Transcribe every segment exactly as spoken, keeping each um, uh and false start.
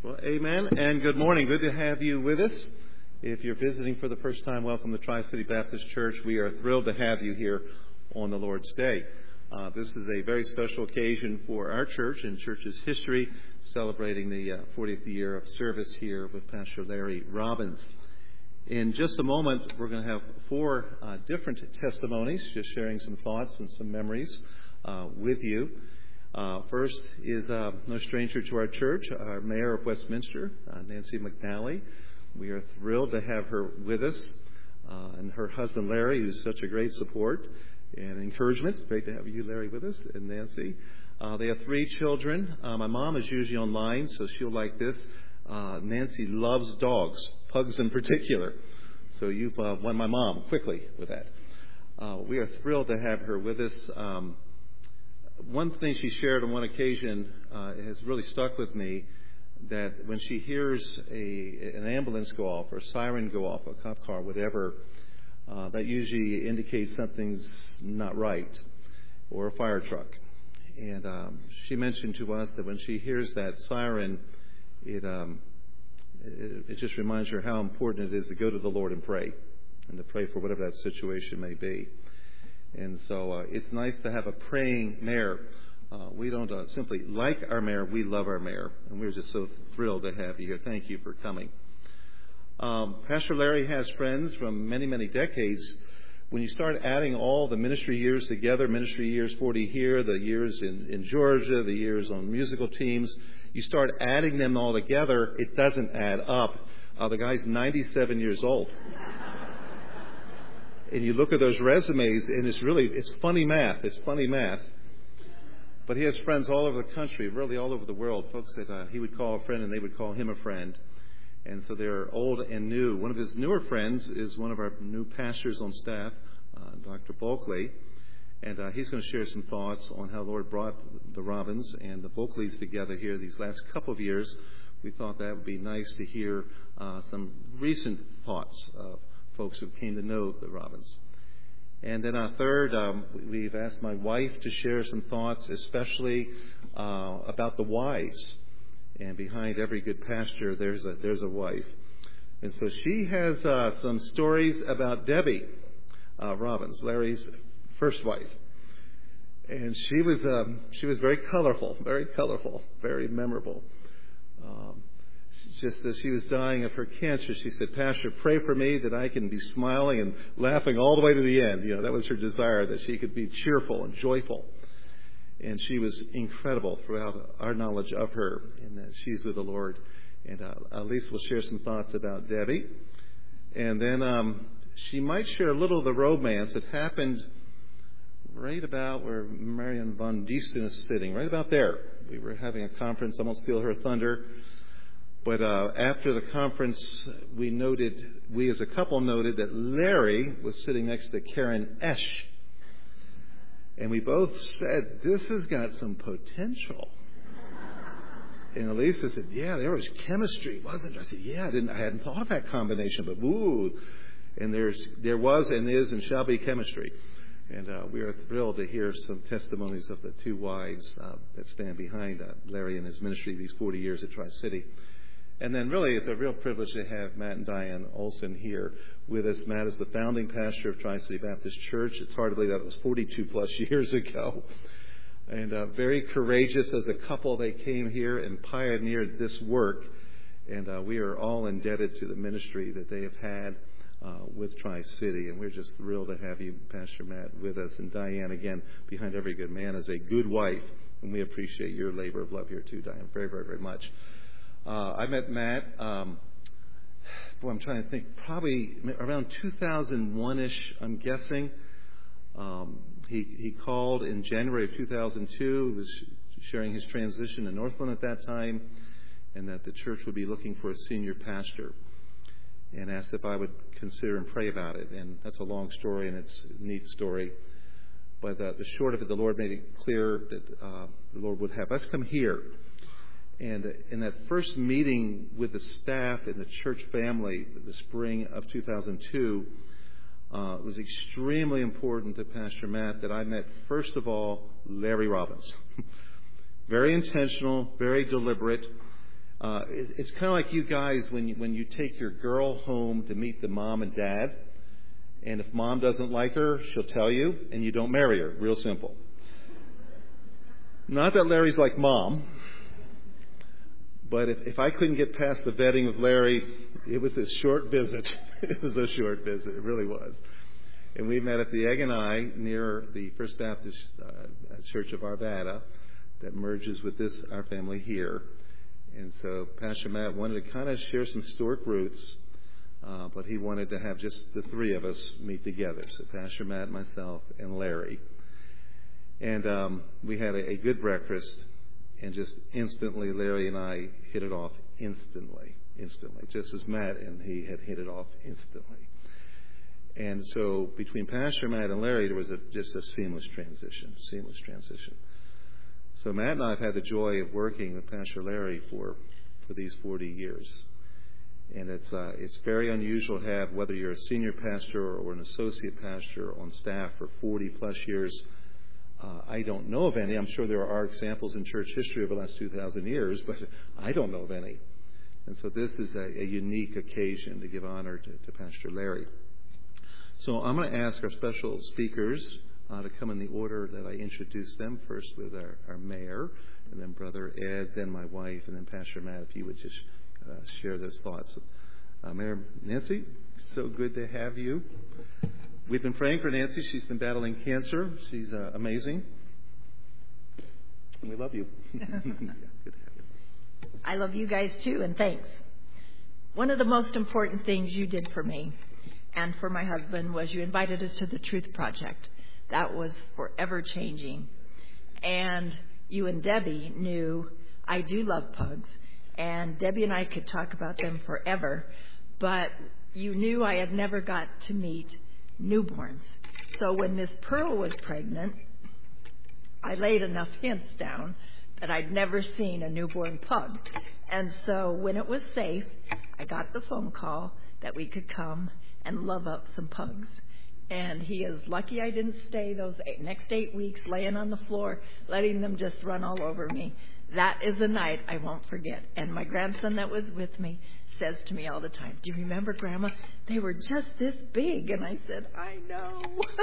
Well, amen, and good morning. Good to have you with us. If you're visiting for the first time, welcome to Tri-City Baptist Church. We are thrilled to have you here on the Lord's Day. Uh, this is a very special occasion for our church and church's history, celebrating the uh, fortieth year of service here with Pastor Larry Robbins. In just a moment, we're going to have four uh, different testimonies, just sharing some thoughts and some memories uh, with you. Uh, first is uh, no stranger to our church, our Mayor of Westminster, uh, Nancy McNally. We are thrilled to have her with us, uh, and her husband Larry, who's such a great support and encouragement. Great to have you, Larry, with us, and Nancy. Uh, they have three children. Uh, my mom is usually online, so she'll like this. Uh, Nancy loves dogs, pugs in particular. So you've uh, won my mom quickly with that. Uh, we are thrilled to have her with us. Um, One thing she shared on one occasion uh, has really stuck with me, that when she hears a, an ambulance go off or a siren go off, a cop car, whatever, uh, that usually indicates something's not right, or a fire truck. And um, she mentioned to us that when she hears that siren, it, um, it, it just reminds her how important it is to go to the Lord and pray, and to pray for whatever that situation may be. And so uh, it's nice to have a praying mayor. Uh, we don't uh, simply like our mayor, we love our mayor. And we're just so thrilled to have you here. Thank you for coming. Um, Pastor Larry has friends from many, many decades. When you start adding all the ministry years together, ministry years forty here, the years in, in Georgia, the years on musical teams, you start adding them all together, it doesn't add up. Uh, the guy's ninety-seven years old. And you look at those resumes, and it's really, it's funny math. It's funny math. But he has friends all over the country, really all over the world, folks that uh, he would call a friend and they would call him a friend. And so they're old and new. One of his newer friends is one of our new pastors on staff, uh, Doctor Bulkley. And uh, he's going to share some thoughts on how the Lord brought the Robbins and the Bulkleys together here these last couple of years. We thought that would be nice to hear uh, some recent thoughts of folks who came to know the Robbins. And then our third, um, we've asked my wife to share some thoughts, especially uh, about the wives. And behind every good pastor, there's a there's a wife. And so she has uh, some stories about Debbie uh, Robbins, Larry's first wife. And she was um, she was very colorful, very colorful, very memorable. Um, Just as she was dying of her cancer, she said, "Pastor, pray for me that I can be smiling and laughing all the way to the end." You know, that was her desire, that she could be cheerful and joyful. And she was incredible throughout our knowledge of her, and that she's with the Lord. And uh, at least we'll share some thoughts about Debbie. And then um, she might share a little of the romance that happened right about where Marion von Diesten is sitting, right about there. We were having a conference. I won't steal her thunder. But uh, after the conference, we noted, we as a couple noted that Larry was sitting next to Karen Esch. And we both said, this has got some potential. And Elisa said, yeah, there was chemistry, wasn't there? I said, yeah, I, didn't, I hadn't thought of that combination, but ooh. And there's, there was and is and shall be chemistry. And uh, we are thrilled to hear some testimonies of the two wives uh, that stand behind uh, Larry and his ministry these forty years at Tri-City. And then really it's a real privilege to have Matt and Diane Olson here with us. Matt is the founding pastor of Tri-City Baptist Church. It's hard to believe that was forty-two plus years ago. And uh, very courageous as a couple. They came here and pioneered this work. And uh, we are all indebted to the ministry that they have had uh, with Tri-City. And we're just thrilled to have you, Pastor Matt, with us. And Diane, again, behind every good man, is a good wife. And we appreciate your labor of love here too, Diane, very, very, very much. Uh, I met Matt, um, boy, I'm trying to think, probably around two thousand one-ish, I'm guessing. Um, he, he called in January of two thousand two. He was sharing his transition in Northland at that time, and that the church would be looking for a senior pastor, and asked if I would consider and pray about it. And that's a long story, and it's a neat story. But uh, the short of it, the Lord made it clear that uh, the Lord would have us come here. And in that first meeting with the staff and the church family, the spring of two thousand two, uh, it was extremely important to Pastor Matt that I met, first of all, Larry Robbins. Very intentional, very deliberate. Uh, it's, it's kind of like you guys when you, when you take your girl home to meet the mom and dad, and if mom doesn't like her, she'll tell you, and you don't marry her. Real simple. Not that Larry's like mom, but if, if I couldn't get past the vetting of Larry, it was a short visit. It was a short visit. It really was. And we met at the Egg and I near the First Baptist uh, Church of Arvada that merges with this, our family here. And so Pastor Matt wanted to kind of share some historic roots, uh, but he wanted to have just the three of us meet together. So Pastor Matt, myself, and Larry. And um, we had a, a good breakfast, and just instantly Larry and I hit it off instantly, instantly, just as Matt and he had hit it off instantly. And so between Pastor Matt and Larry, there was a, just a seamless transition, seamless transition. So Matt and I have had the joy of working with Pastor Larry for, for these forty years. And it's uh, it's very unusual to have, whether you're a senior pastor or an associate pastor on staff for forty plus years. Uh, I don't know of any. I'm sure there are examples in church history over the last two thousand years, but I don't know of any. And so this is a, a unique occasion to give honor to, to Pastor Larry. So I'm going to ask our special speakers Uh, to come in the order that I introduced them, first with our, our mayor, and then Brother Ed, then my wife, and then Pastor Matt, if you would just uh, share those thoughts. Uh, Mayor Nancy, so good to have you. We've been praying for Nancy. She's been battling cancer. She's uh, amazing. And we love you. Yeah, good to have you. I love you guys too, and thanks. One of the most important things you did for me and for my husband was you invited us to the Truth Project. That was forever changing. And you and Debbie knew I do love pugs. And Debbie and I could talk about them forever. But you knew I had never got to meet newborns. So when Miss Pearl was pregnant, I laid enough hints down that I'd never seen a newborn pug. And so when it was safe, I got the phone call that we could come and love up some pugs. And he is lucky I didn't stay those eight, next eight weeks laying on the floor, letting them just run all over me. That is a night I won't forget. And my grandson that was with me says to me all the time, "Do you remember, Grandma? They were just this big." And I said, "I know."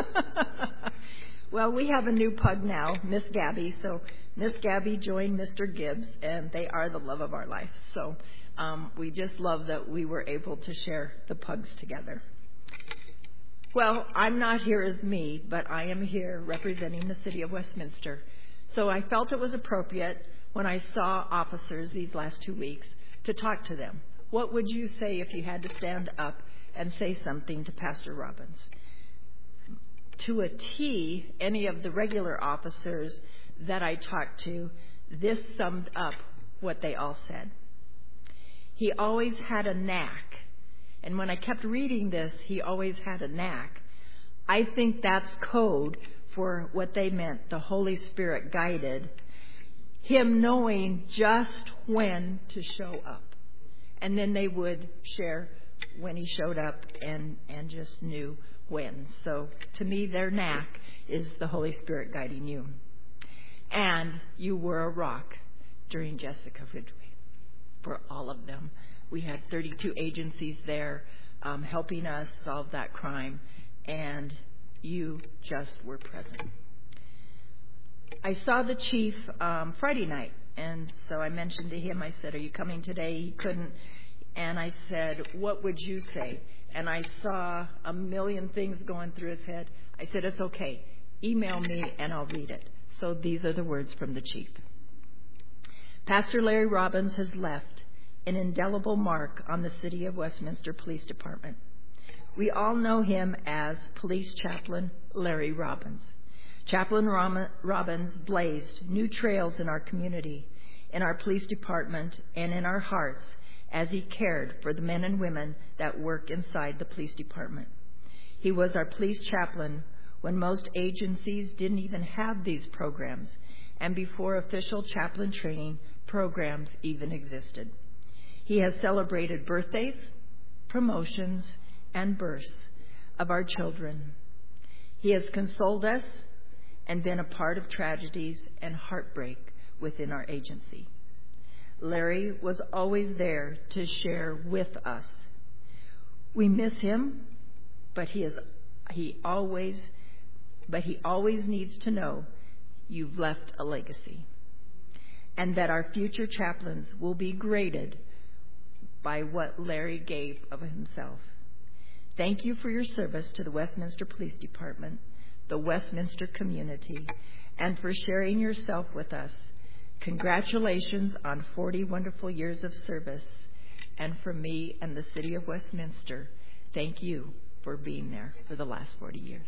Well, we have a new pug now, Miss Gabby. So Miss Gabby joined Mister Gibbs, and they are the love of our life. So um, we just love that we were able to share the pugs together. Well, I'm not here as me, but I am here representing the city of Westminster. So I felt it was appropriate when I saw officers these last two weeks to talk to them. What would you say if you had to stand up and say something to Pastor Robbins? To a T, any of the regular officers that I talked to, this summed up what they all said. He always had a knack. And when I kept reading this, he always had a knack. I think that's code for what they meant. The Holy Spirit guided him knowing just when to show up. And then they would share when he showed up and, and just knew when. So to me, their knack is the Holy Spirit guiding you. And you were a rock during Jessica Ridgway for all of them. We had thirty-two agencies there um, helping us solve that crime, and you just were present. I saw the chief um, Friday night, and so I mentioned to him, I said, "Are you coming today?" He couldn't, and I said, "What would you say?" And I saw a million things going through his head. I said, "It's okay. Email me, and I'll read it." So these are the words from the chief. Pastor Larry Robbins has left an indelible mark on the City of Westminster Police Department. We all know him as Police Chaplain Larry Robbins. Chaplain Robbins blazed new trails in our community, in our police department, and in our hearts as he cared for the men and women that work inside the police department. He was our police chaplain when most agencies didn't even have these programs, and before official chaplain training programs even existed. He has celebrated birthdays, promotions, and births of our children. He has consoled us and been a part of tragedies and heartbreak within our agency. Larry was always there to share with us. We miss him, but he is he always but he always needs to know you've left a legacy, and that our future chaplains will be graded by what Larry gave of himself. Thank you for your service to the Westminster Police Department, the Westminster community, and for sharing yourself with us. Congratulations on forty wonderful years of service. And from me and the City of Westminster, thank you for being there for the last forty years.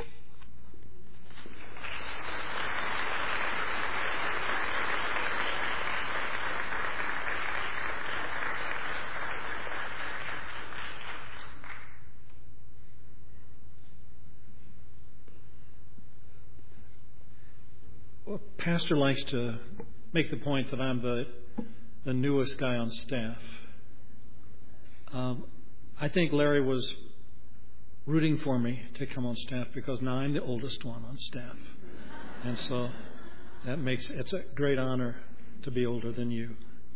Well, Pastor likes to make the point that I'm the the newest guy on staff. Um, I think Larry was rooting for me to come on staff because now I'm the oldest one on staff, and so that makes it's a great honor to be older than you.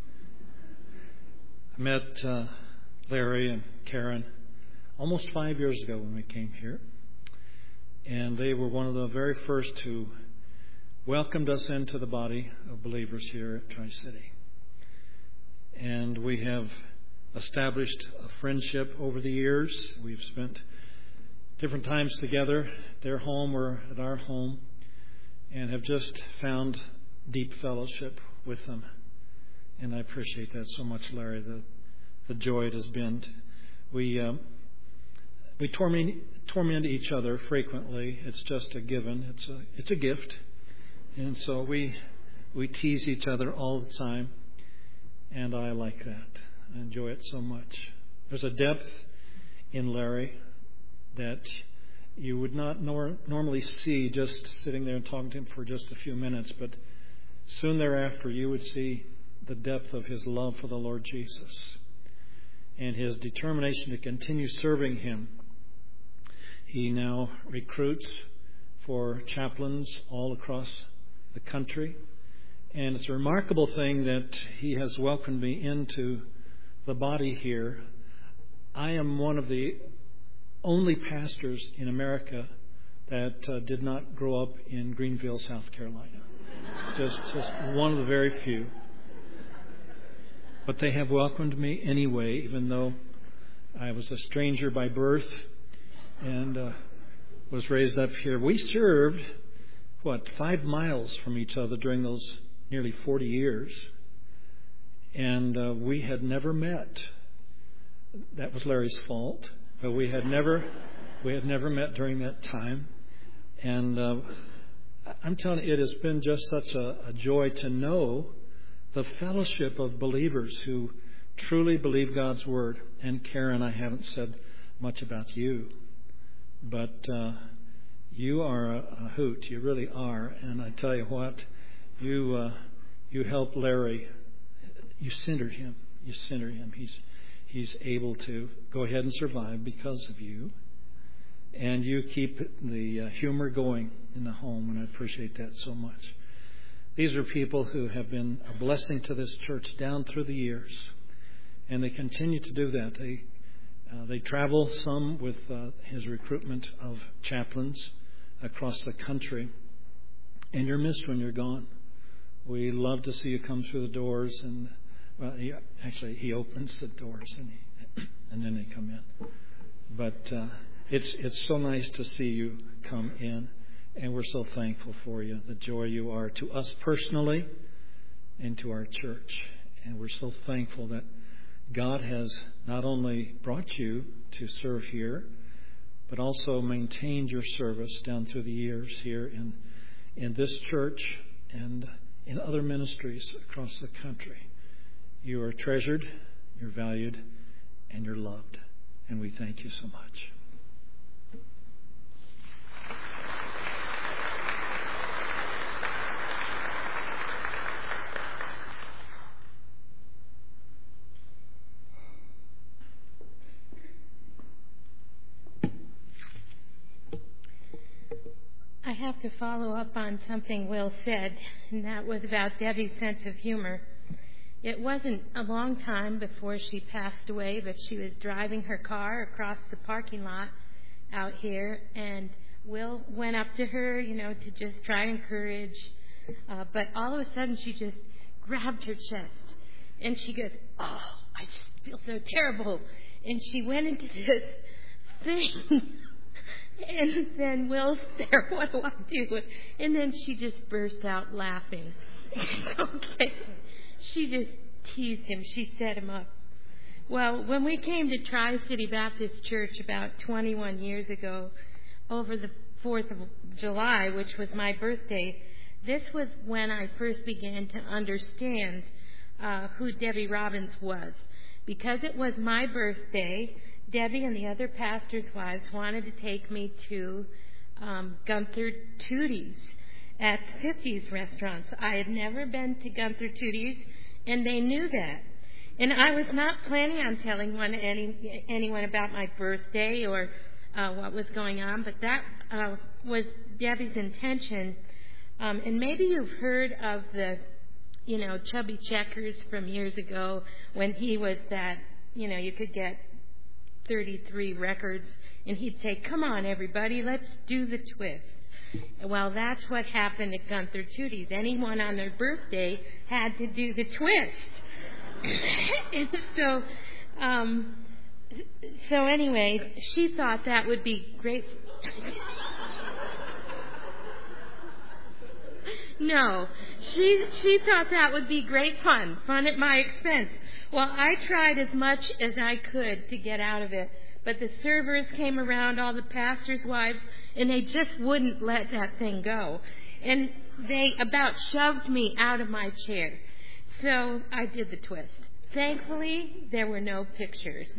I met uh, Larry and Karen almost five years ago when we came here, and they were one of the very first who welcomed us into the body of believers here at Tri-City. And we have established a friendship over the years. We've spent different times together, their home or at our home, and have just found deep fellowship with them. And I appreciate that so much, Larry, the, the joy it has been. We um, we torment, torment each other frequently. It's just a given. It's a it's a gift. And so we we tease each other all the time, and I like that. I enjoy it so much. There's a depth in Larry that you would not nor- normally see just sitting there and talking to him for just a few minutes, but soon thereafter you would see the depth of his love for the Lord Jesus and his determination to continue serving him. He now recruits for chaplains all across the country. And it's a remarkable thing that he has welcomed me into the body here. I am one of the only pastors in America that uh, did not grow up in Greenville, South Carolina. Just, just one of the very few. But they have welcomed me anyway, even though I was a stranger by birth and uh, was raised up here. We served, what, five miles from each other during those nearly forty years. And uh, we had never met. That was Larry's fault. But we had never, we had never met during that time. And uh, I'm telling you, it has been just such a, a joy to know the fellowship of believers who truly believe God's Word. And Karen, I haven't said much about you, but uh, you are a, a hoot. You really are. And I tell you what, you uh, you helped Larry. You centered him. You centered him. He's he's able to go ahead and survive because of you. And you keep the uh, humor going in the home, and I appreciate that so much. These are people who have been a blessing to this church down through the years, and they continue to do that. They uh, they travel some with uh, his recruitment of chaplains across the country, and you're missed when you're gone. We love to see you come through the doors, and well, he, actually he opens the doors and he, and then they come in. But uh, it's it's so nice to see you come in. And we're so thankful for you, the joy you are to us personally and to our church. And we're so thankful that God has not only brought you to serve here, but also maintained your service down through the years here in, in this church and in other ministries across the country. You are treasured, you're valued, and you're loved. And we thank you so much. I have to follow up on something Will said, and that was about Debbie's sense of humor. It wasn't a long time before she passed away, but she was driving her car across the parking lot out here, and Will went up to her, you know, to just try and encourage. Uh, but all of a sudden, she just grabbed her chest, and she goes, "Oh, I just feel so terrible." And she went into this thing. And then Will's there, "What do I do?" And then she just burst out laughing. Okay. She just teased him. She set him up. Well, when we came to Tri-City Baptist Church about twenty-one years ago, over the fourth of July, which was my birthday, this was when I first began to understand uh, who Debbie Robbins was. Because it was my birthday, Debbie and the other pastors' wives wanted to take me to um, Gunther Tootie's at the fifties restaurants. I had never been to Gunther Tootie's, and they knew that. And I was not planning on telling one, any, anyone about my birthday or uh, what was going on, but that uh, was Debbie's intention. Um, and maybe you've heard of the, you know, Chubby Checkers from years ago when he was that, you know, you could get thirty-three records, and he'd say, "Come on, everybody, let's do the twist." Well, that's what happened at Gunther Tootie's. Anyone on their birthday had to do the twist. And so, um, so anyway, she thought that would be great. No, she she thought that would be great fun, fun at my expense. Well, I tried as much as I could to get out of it, but the servers came around, all the pastors' wives, and they just wouldn't let that thing go. And they about shoved me out of my chair. So I did the twist. Thankfully, there were no pictures.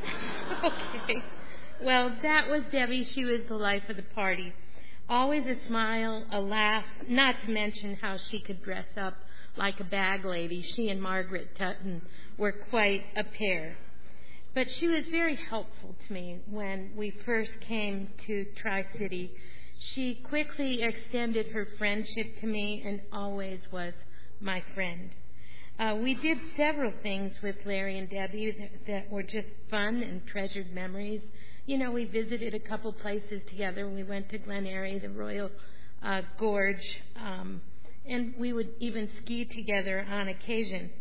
Okay. Well, that was Debbie. She was the life of the party. Always a smile, a laugh, not to mention how she could dress up like a bag lady. She and Margaret Tutton were quite a pair. But she was very helpful to me when we first came to Tri-City. She quickly extended her friendship to me and always was my friend. Uh, we did several things with Larry and Debbie that, that were just fun and treasured memories. You know, we visited a couple places together. We went to Glen Eyrie, the Royal uh, Gorge, um, and we would even ski together on occasion,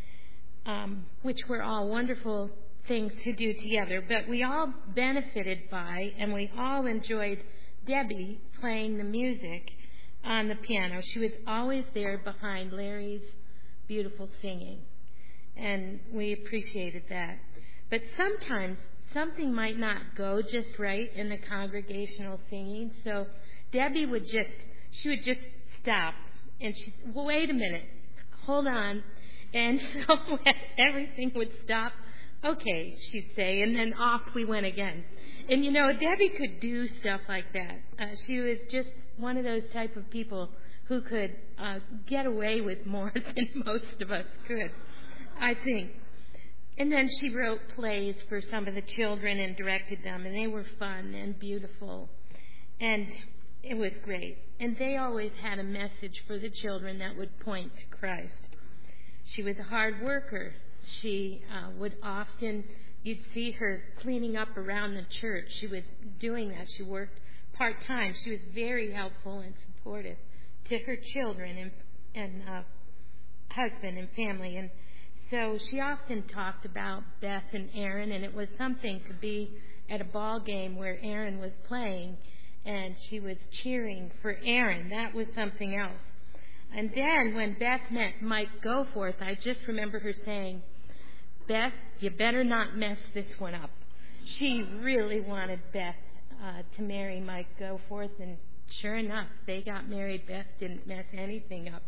um, which were all wonderful things to do together. But we all benefited by, and we all enjoyed Debbie playing the music on the piano. She was always there behind Larry's beautiful singing, and we appreciated that. But sometimes something might not go just right in the congregational singing, so Debbie would just, she would just stop, and she'd, well, wait a minute, hold on, and so everything would stop. Okay, she'd say, and then off we went again. And, you know, Debbie could do stuff like that. Uh, she was just one of those type of people who could uh, get away with more than most of us could, I think. And then she wrote plays for some of the children and directed them, and they were fun and beautiful. And it was great. And they always had a message for the children that would point to Christ. She was a hard worker. She uh, would often, you'd see her cleaning up around the church. She was doing that. She worked part-time. She was very helpful and supportive to her children and, and uh, husband and family. And so she often talked about Beth and Aaron, and it was something to be at a ball game where Aaron was playing, and she was cheering for Aaron. That was something else. And then when Beth met Mike Goforth, I just remember her saying, "Beth, you better not mess this one up." She really wanted Beth uh, to marry Mike Goforth, and sure enough, they got married. Beth didn't mess anything up.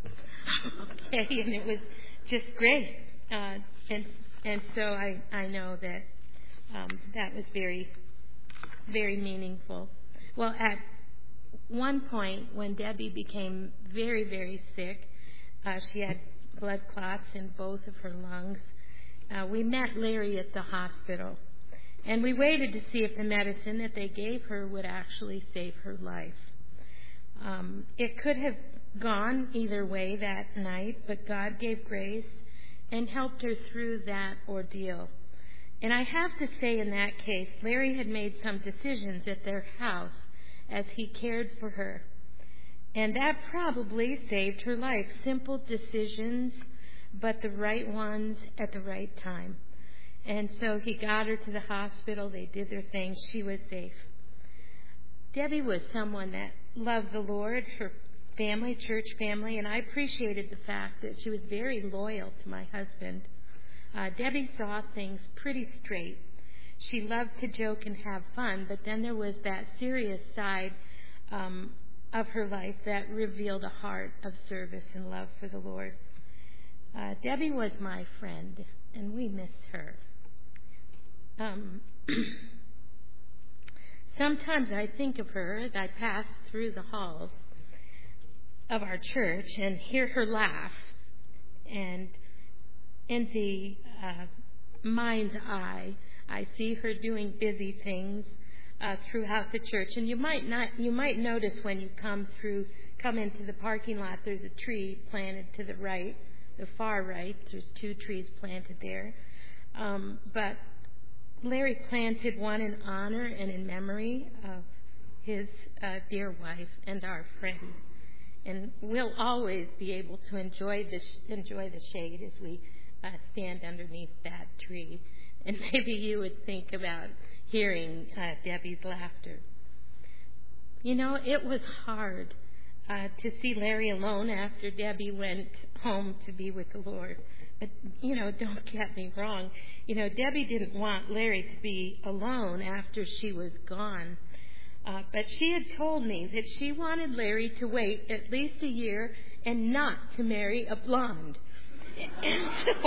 Okay, and it was just great. Uh, and and so I, I know that um, that was very, very meaningful. Well, at one point, when Debbie became very, very sick, uh, she had blood clots in both of her lungs. Uh, we met Larry at the hospital, and we waited to see if the medicine that they gave her would actually save her life. Um, it could have gone either way that night, but God gave grace, and helped her through that ordeal. And I have to say, in that case, Larry had made some decisions at their house as he cared for her. And that probably saved her life. Simple decisions, but the right ones at the right time. And so he got her to the hospital. They did their thing. She was safe. Debbie was someone that loved the Lord, her family, church family, and I appreciated the fact that she was very loyal to my husband. Uh, Debbie saw things pretty straight. She loved to joke and have fun, but then there was that serious side um, of her life that revealed a heart of service and love for the Lord. Uh, Debbie was my friend, and we miss her. Um, sometimes I think of her as I pass through the halls of our church and hear her laugh, and in the uh, mind's eye, I see her doing busy things uh, throughout the church. And you might not, you might notice when you come through, come into the parking lot, there's a tree planted to the right, the far right. There's two trees planted there. Um, but Larry planted one in honor and in memory of his uh, dear wife and our friend. And we'll always be able to enjoy the sh- enjoy the shade as we uh, stand underneath that tree. And maybe you would think about hearing uh, Debbie's laughter. You know, it was hard uh, to see Larry alone after Debbie went home to be with the Lord. But, you know, don't get me wrong. You know, Debbie didn't want Larry to be alone after she was gone. Uh, but she had told me that she wanted Larry to wait at least a year and not to marry a blonde. And so,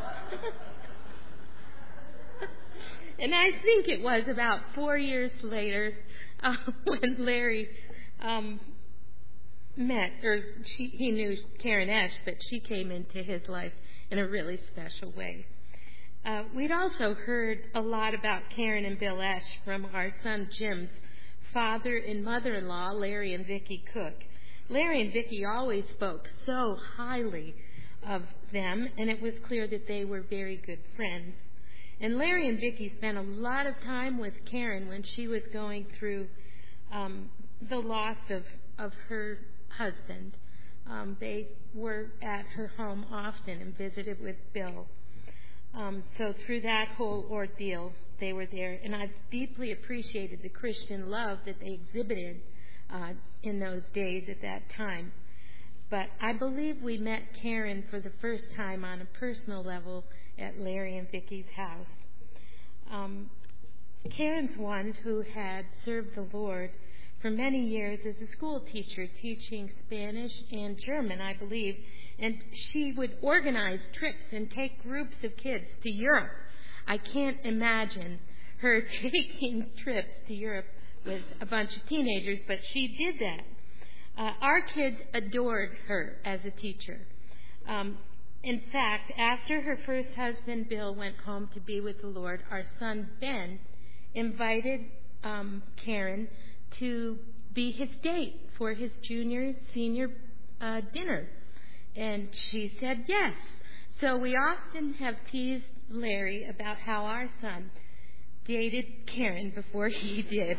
and I think it was about four years later uh, when Larry um, met, or she, he knew Karen Esch, but she came into his life in a really special way. Uh, we'd also heard a lot about Karen and Bill Esch from our son Jim's father and mother-in-law, Larry and Vicki Cook. Larry and Vicki always spoke so highly of them, and it was clear that they were very good friends. And Larry and Vicki spent a lot of time with Karen when she was going through um, the loss of, of her husband. Um, they were at her home often and visited with Bill. Um, so through that whole ordeal, they were there. And I've deeply appreciated the Christian love that they exhibited uh, in those days at that time. But I believe we met Karen for the first time on a personal level at Larry and Vicki's house. Um, Karen's one who had served the Lord for many years as a school teacher, teaching Spanish and German, I believe. And she would organize trips and take groups of kids to Europe. I can't imagine her taking trips to Europe with a bunch of teenagers, but she did that. Uh, our kids adored her as a teacher. Um, in fact, after her first husband, Bill, went home to be with the Lord, our son, Ben, invited um, Karen to be his date for his junior, senior uh, dinner. And she said yes. So we often have teased Larry about how our son dated Karen before he did.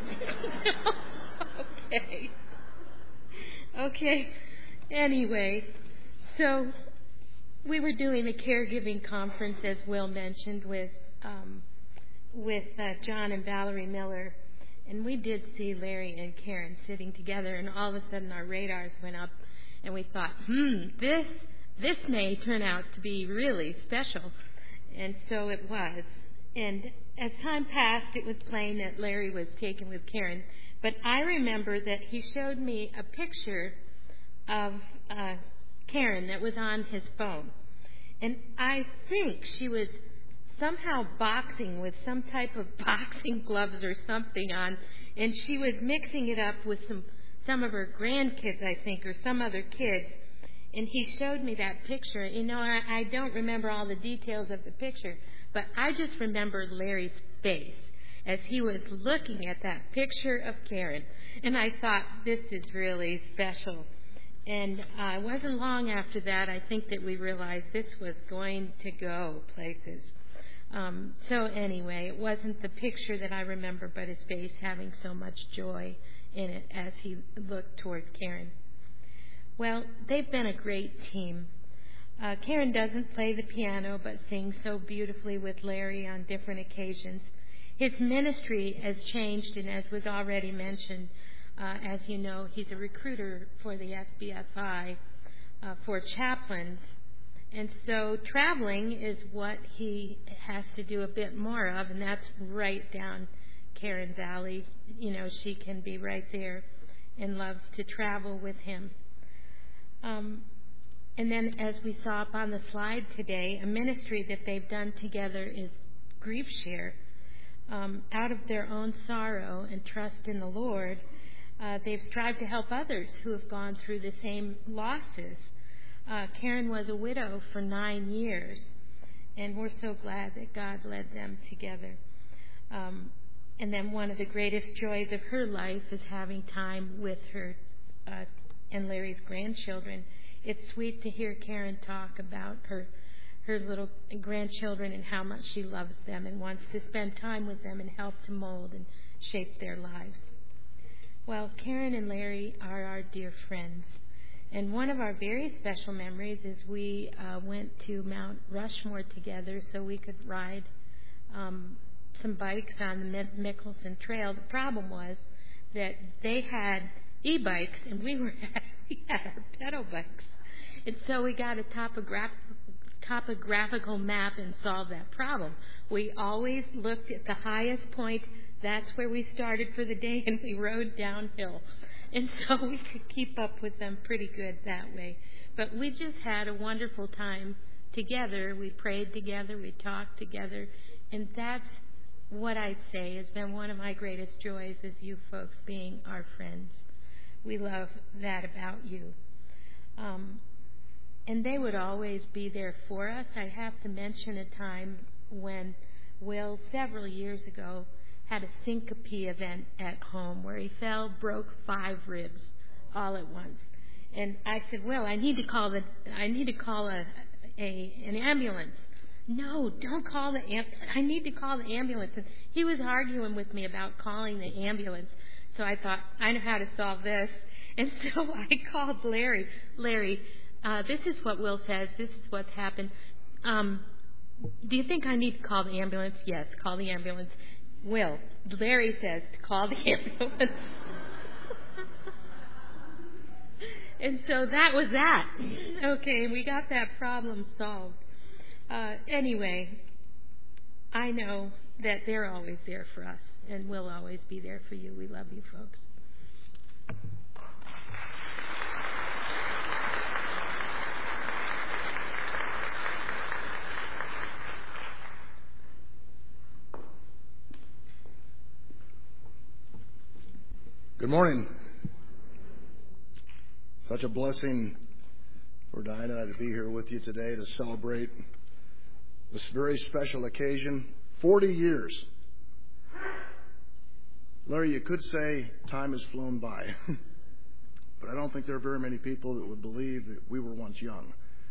Okay. Okay. Anyway, so we were doing a caregiving conference, as Will mentioned, with um, with uh, John and Valerie Miller, and we did see Larry and Karen sitting together, and all of a sudden our radars went up, and we thought, hmm, this this may turn out to be really special, and so it was. And as time passed, it was plain that Larry was taken with Karen. But I remember that he showed me a picture of uh, Karen that was on his phone. And I think she was somehow boxing with some type of boxing gloves or something on. And she was mixing it up with some, some of her grandkids, I think, or some other kids. And he showed me that picture. You know, I, I don't remember all the details of the picture, but I just remember Larry's face as he was looking at that picture of Karen. And I thought, this is really special. And uh, it wasn't long after that, I think, that we realized this was going to go places. Um, so anyway, it wasn't the picture that I remember, but his face having so much joy in it as he looked toward Karen. Well, they've been a great team. Uh, Karen doesn't play the piano, but sings so beautifully with Larry on different occasions. His ministry has changed, and as was already mentioned, uh, as you know, he's a recruiter for the S B F I uh, for chaplains. And so traveling is what he has to do a bit more of, and that's right down Karen's alley. You know, she can be right there and loves to travel with him. Um, and then, as we saw up on the slide today, a ministry that they've done together is Grief Share. Um, out of their own sorrow and trust in the Lord, uh, they've strived to help others who have gone through the same losses. Uh, Karen was a widow for nine years, and we're so glad that God led them together. Um, and then one of the greatest joys of her life is having time with her uh, and Larry's grandchildren. It's sweet to hear Karen talk about her her little grandchildren and how much she loves them and wants to spend time with them and help to mold and shape their lives. Well, Karen and Larry are our dear friends. And one of our very special memories is we uh, went to Mount Rushmore together so we could ride um, some bikes on the Mickelson Trail. The problem was that they had e-bikes and we were we had our pedal bikes. And so we got a topograph- topographical map and solved that problem. We always looked at the highest point. That's where we started for the day, and we rode downhill. And so we could keep up with them pretty good that way. But we just had a wonderful time together. We prayed together. We talked together. And that's what I'd say has been one of my greatest joys is you folks being our friends. We love that about you. Um, and they would always be there for us. I have to mention a time when Will, several years ago, had a syncope event at home where he fell, broke five ribs all at once. And I said, "Well, I need to call the I need to call a, a an ambulance." "No, don't call the am- I need to call the ambulance." And he was arguing with me about calling the ambulance. So I thought, I know how to solve this. And so I called Larry. Larry, uh, this is what Will says. This is what's happened. Um, do you think I need to call the ambulance? Yes, call the ambulance. Will, Larry says to call the ambulance. And so that was that. Okay, we got that problem solved. Uh, anyway, I know that they're always there for us, and we'll always be there for you. We love you, folks. Good morning. Such a blessing for Diane and I to be here with you today to celebrate this very special occasion. Forty years. Larry, you could say time has flown by, but I don't think there are very many people that would believe that we were once young.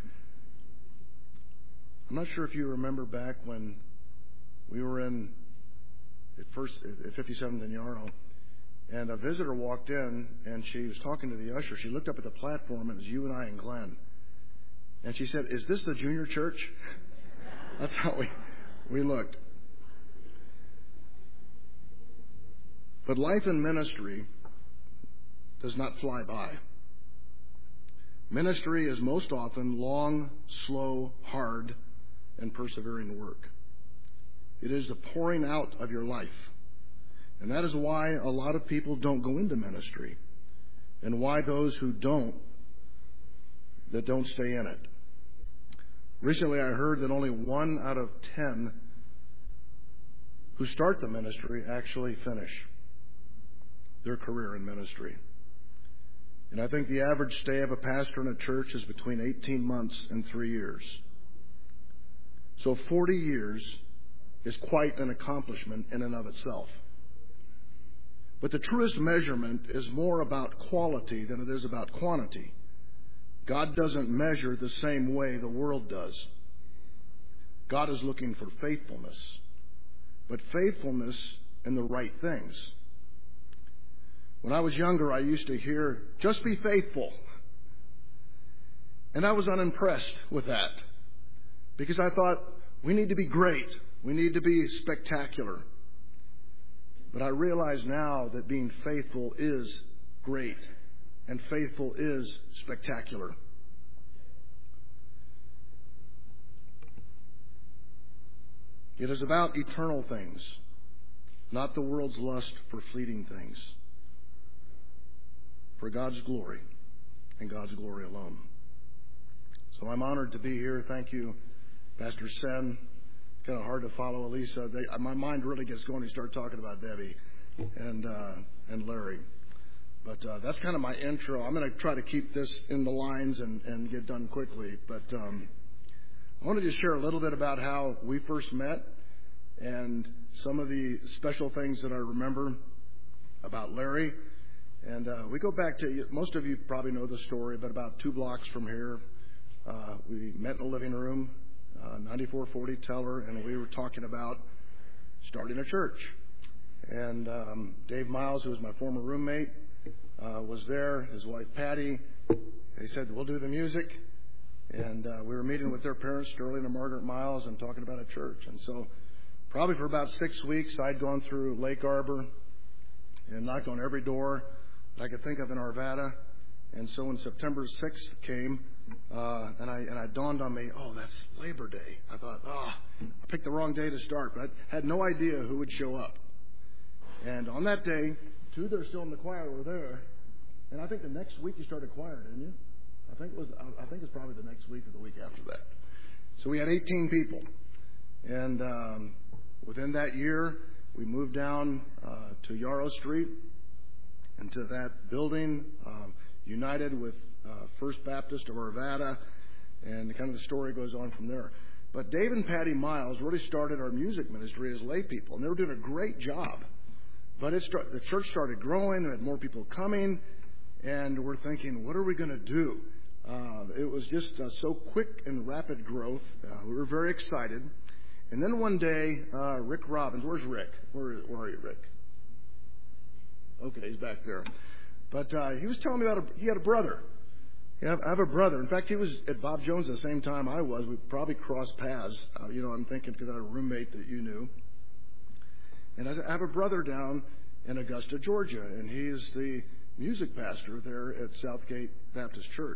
I'm not sure if you remember back when we were in at first at fifty-seventh and Yarrow. And a visitor walked in, and she was talking to the usher. She looked up at the platform, and it was you and I and Glenn. And she said, "Is this the junior church?" That's how we, we looked. But life in ministry does not fly by. Ministry is most often long, slow, hard, and persevering work. It is the pouring out of your life. And that is why a lot of people don't go into ministry, and why those who don't, that don't stay in it. Recently I heard that only one out of ten who start the ministry actually finish their career in ministry. And I think the average stay of a pastor in a church is between eighteen months and three years. So forty years is quite an accomplishment in and of itself. But the truest measurement is more about quality than it is about quantity. God doesn't measure the same way the world does. God is looking for faithfulness, but faithfulness in the right things. When I was younger, I used to hear, just be faithful. And I was unimpressed with that because I thought, we need to be great. We need to be spectacular. But I realize now that being faithful is great and faithful is spectacular. It is about eternal things, not the world's lust for fleeting things. For God's glory and God's glory alone. So I'm honored to be here. Thank you, Pastor Sen. Kind of hard to follow Elisa. They, my mind really gets going when you start talking about Debbie and uh, and Larry. But uh, that's kind of my intro. I'm going to try to keep this in the lines and, and get done quickly. But um, I wanted to share a little bit about how we first met and some of the special things that I remember about Larry. And uh, we go back to, most of you probably know the story, but about two blocks from here, uh, we met in a living room, uh, ninety-four forty Teller, and we were talking about starting a church. And um, Dave Miles, who was my former roommate, uh, was there, his wife Patty. They said, we'll do the music. And uh, we were meeting with their parents, Sterling and Margaret Miles, and talking about a church. And so probably for about six weeks, I'd gone through Lake Arbor and knocked on every door I could think of in Arvada. And so when September sixth came, uh, and I and I dawned on me, oh, that's Labor Day. I thought, oh, I picked the wrong day to start, but I had no idea who would show up. And on that day, two that are still in the choir were there. And I think the next week you started choir, didn't you? I think it was. I think it's probably the next week or the week after that. So we had eighteen people, and um, within that year, we moved down uh, to Yarrow Street. Into that building, um, united with uh, First Baptist of Arvada, and kind of the story goes on from there. But Dave and Patty Miles really started our music ministry as lay people, and they were doing a great job. But it start, the church started growing, we had more people coming, and we're thinking, what are we going to do? Uh, it was just uh, so quick and rapid growth. Uh, we were very excited. And then one day, uh, Rick Robbins, where's Rick? Where, where are you, Rick? Okay, he's back there. But uh, he was telling me about a, he had a brother. I have, I have a brother. In fact, he was at Bob Jones at the same time I was. We probably crossed paths. Uh, you know, I'm thinking because I had a roommate that you knew. And I have a brother down in Augusta, Georgia, and he's the music pastor there at Southgate Baptist Church.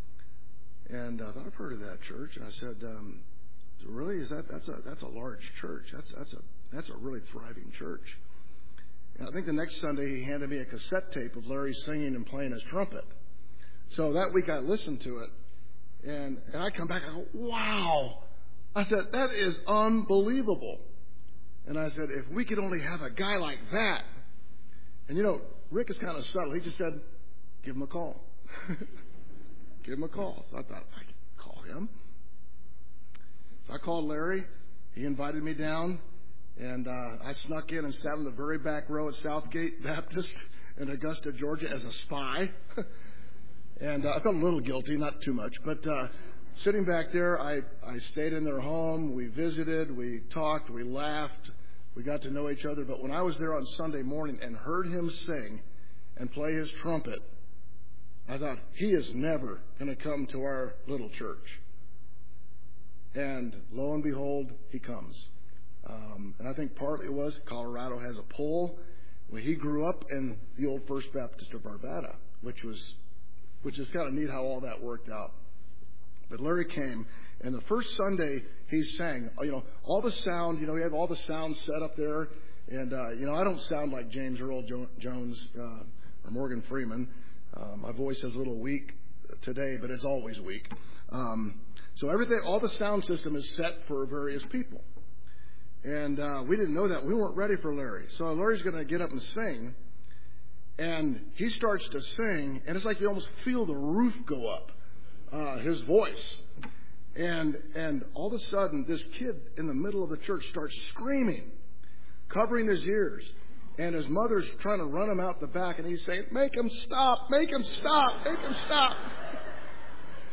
And uh, I've heard of that church. And I said, um, really, is that that's a that's a large church? That's that's a that's a really thriving church. And I think the next Sunday he handed me a cassette tape of Larry singing and playing his trumpet. So that week I listened to it, and and I come back and I go, wow! I said, that is unbelievable. And I said, if we could only have a guy like that. And you know, Rick is kind of subtle. He just said, give him a call. Give him a call. So I thought, I can call him. So I called Larry. He invited me down. And uh, I snuck in and sat in the very back row at Southgate Baptist in Augusta, Georgia as a spy. and uh, I felt a little guilty, not too much. But uh, sitting back there, I, I stayed in their home. We visited. We talked. We laughed. We got to know each other. But when I was there on Sunday morning and heard him sing and play his trumpet, I thought, he is never going to come to our little church. And lo and behold, he comes. Um, and I think partly it was Colorado has a pull. Well, he grew up in the old First Baptist of Arvada, which was, which is kind of neat how all that worked out. But Larry came, and the first Sunday he sang, you know, all the sound, you know, he had all the sound set up there. And, uh, you know, I don't sound like James Earl jo- Jones uh, or Morgan Freeman. Uh, my voice is a little weak today, but it's always weak. Um, so everything, all the sound system is set for various people. And uh, we didn't know that. We weren't ready for Larry. So Larry's going to get up and sing. And he starts to sing, and it's like you almost feel the roof go up, uh, his voice. And and all of a sudden, this kid in the middle of the church starts screaming, covering his ears. And his mother's trying to run him out the back, and he's saying, make him stop, make him stop, make him stop.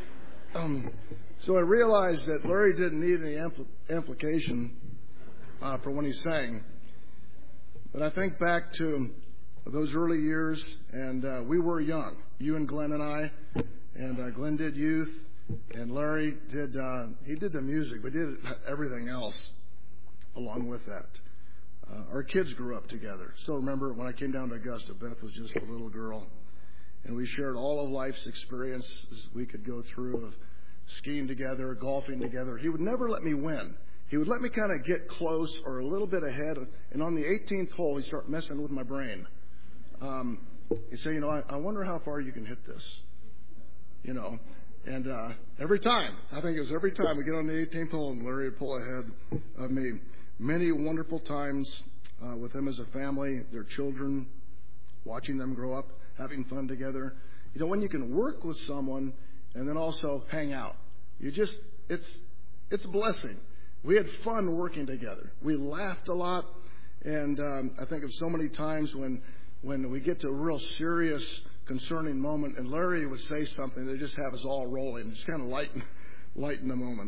Um, so I realized that Larry didn't need any ampl- amplification uh, for when he sang. But I think back to those early years, and uh, we were young. You and Glenn and I, and uh, Glenn did youth, and Larry did. Uh, he did the music, but did everything else along with that. Uh, our kids grew up together. Still remember when I came down to Augusta, Beth was just a little girl, and we shared all of life's experiences we could go through of skiing together, golfing together. He would never let me win. He would let me kind of get close or a little bit ahead, and on the eighteenth hole, he'd start messing with my brain. Um, he'd say, you know, I, I wonder how far you can hit this, you know. And uh, every time, I think it was every time we get on the eighteenth hole, and Larry would pull ahead of me. Many wonderful times uh, with them as a family, their children, watching them grow up, having fun together. You know, when you can work with someone and then also hang out, you just, it's, it's a blessing. We had fun working together. We laughed a lot, and um, I think of so many times when when we get to a real serious, concerning moment, and Larry would say something that just have us all rolling, just kind of lighten, lighten the moment.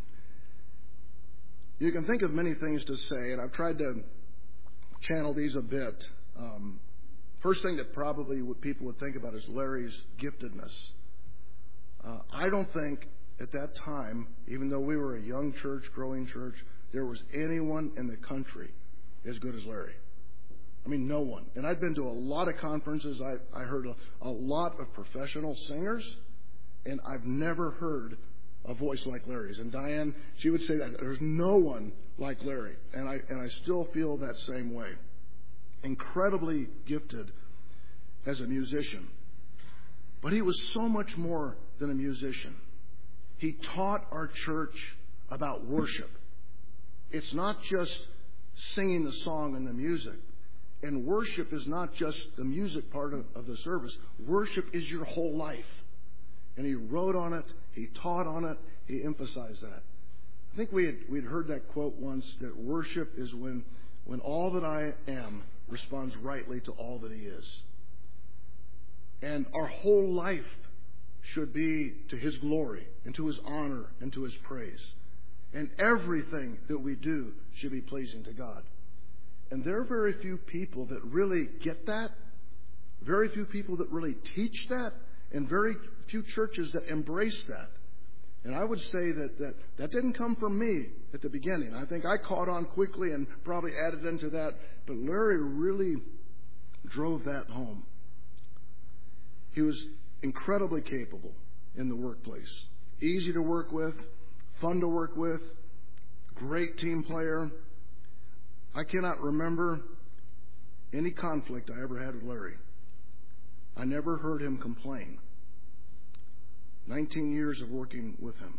You can think of many things to say, and I've tried to channel these a bit. Um, first thing that probably what people would think about is Larry's giftedness. Uh, I don't think at that time, even though we were a young church, growing church, there was anyone in the country as good as Larry. I mean, no one. And I've been to a lot of conferences. I, I heard a, a lot of professional singers, and I've never heard a voice like Larry's. And Diane, she would say that there's no one like Larry. And I, and I still feel that same way. Incredibly gifted as a musician. But he was so much more than a musician. He taught our church about worship. It's not just singing the song and the music. And worship is not just the music part of, of the service. Worship is your whole life. And he wrote on it. He taught on it. He emphasized that. I think we had we'd heard that quote once, that worship is when when all that I am responds rightly to all that he is. And our whole life should be to his glory and to his honor and to his praise. And everything that we do should be pleasing to God. And there are very few people that really get that, very few people that really teach that, and very few churches that embrace that. And I would say that that, that didn't come from me at the beginning. I think I caught on quickly and probably added into that, but Larry really drove that home. He was incredibly capable in the workplace. Easy to work with, fun to work with, great team player. I cannot remember any conflict I ever had with Larry. I never heard him complain. nineteen years of working with him.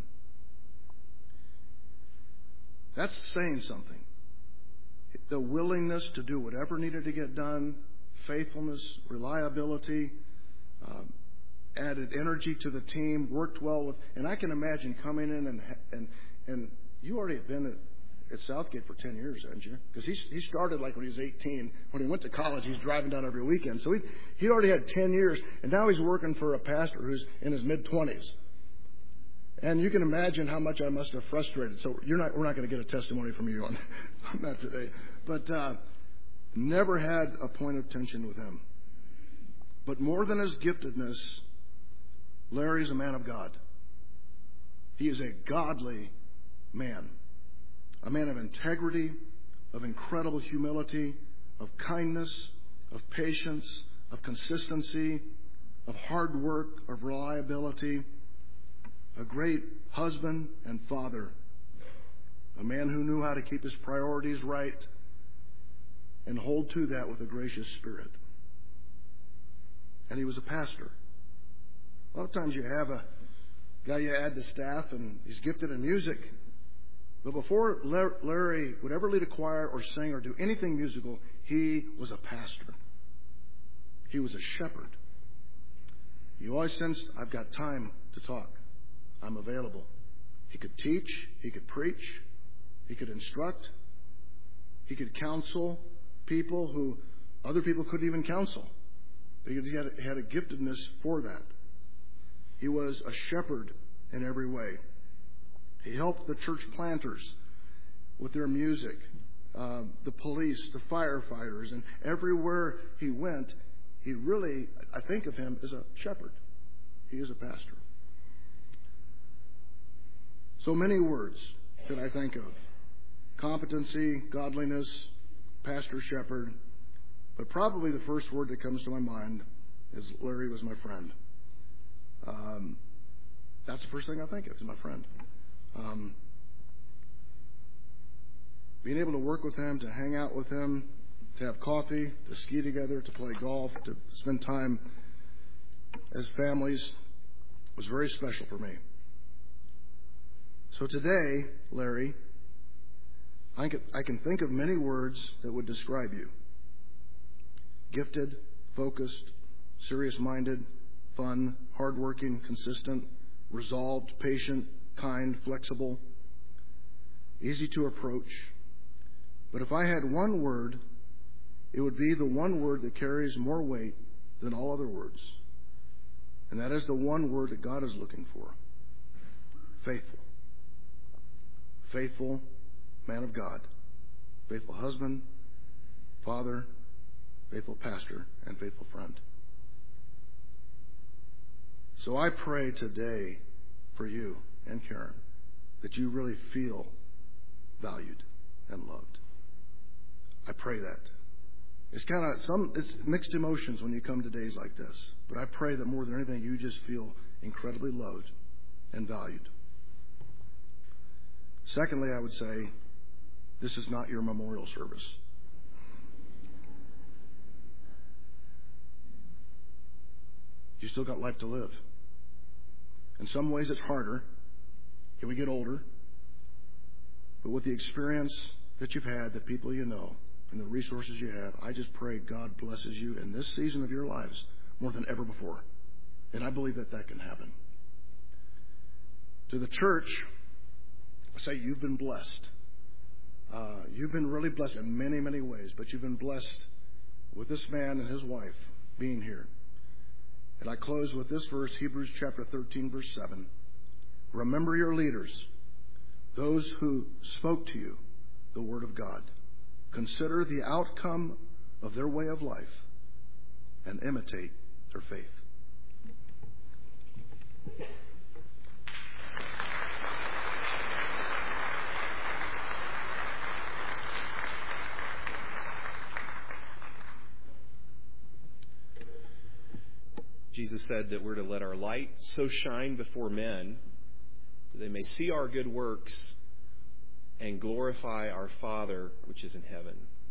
That's saying something. The willingness to do whatever needed to get done, faithfulness, reliability, um, added energy to the team, worked well with, and I can imagine coming in and and and you already have been at, at Southgate for ten years, haven't you? Because he he started like when he was eighteen. When he went to college, he's driving down every weekend. So he he already had ten years, and now he's working for a pastor who's in his mid twenties. And you can imagine how much I must have frustrated. So you're not we're not going to get a testimony from you on, on that today. But uh, never had a point of tension with him. But more than his giftedness, Larry's a man of God. He is a godly man. A man of integrity, of incredible humility, of kindness, of patience, of consistency, of hard work, of reliability. A great husband and father. A man who knew how to keep his priorities right and hold to that with a gracious spirit. And he was a pastor. A lot of times you have a guy you add to staff and he's gifted in music. But before Larry would ever lead a choir or sing or do anything musical, he was a pastor. He was a shepherd. You always sensed, I've got time to talk. I'm available. He could teach. He could preach. He could instruct. He could counsel people who other people couldn't even counsel. Because he had a, had a giftedness for that. He was a shepherd in every way. He helped the church planters with their music, uh, the police, the firefighters, and everywhere he went, he really, I think of him as a shepherd. He is a pastor. So many words that I think of. Competency, godliness, pastor, shepherd. But probably the first word that comes to my mind is Larry was my friend. Um, that's the first thing I think of, is my friend. Um, being able to work with him, to hang out with him, to have coffee, to ski together, to play golf, to spend time as families was very special for me. So today, Larry, I can, I can think of many words that would describe you. Gifted, focused, serious-minded, fun, hardworking, consistent, resolved, patient, kind, flexible, easy to approach. But if I had one word, it would be the one word that carries more weight than all other words. And that is the one word that God is looking for. Faithful. Faithful man of God. Faithful husband, father, faithful pastor, and faithful friend. So I pray today for you and Karen that you really feel valued and loved. I pray that. It's kind of some it's mixed emotions when you come to days like this. But I pray that more than anything, you just feel incredibly loved and valued. Secondly, I would say, this is not your memorial service. You still got life to live. In some ways, it's harder. Can we get older? But with the experience that you've had, the people you know, and the resources you have, I just pray God blesses you in this season of your lives more than ever before. And I believe that that can happen. To the church, I say you've been blessed. Uh, you've been really blessed in many, many ways, but you've been blessed with this man and his wife being here. And I close with this verse, Hebrews chapter thirteen, verse seven. Remember your leaders, those who spoke to you the word of God. Consider the outcome of their way of life and imitate their faith. Jesus said that we're to let our light so shine before men that they may see our good works and glorify our Father which is in heaven.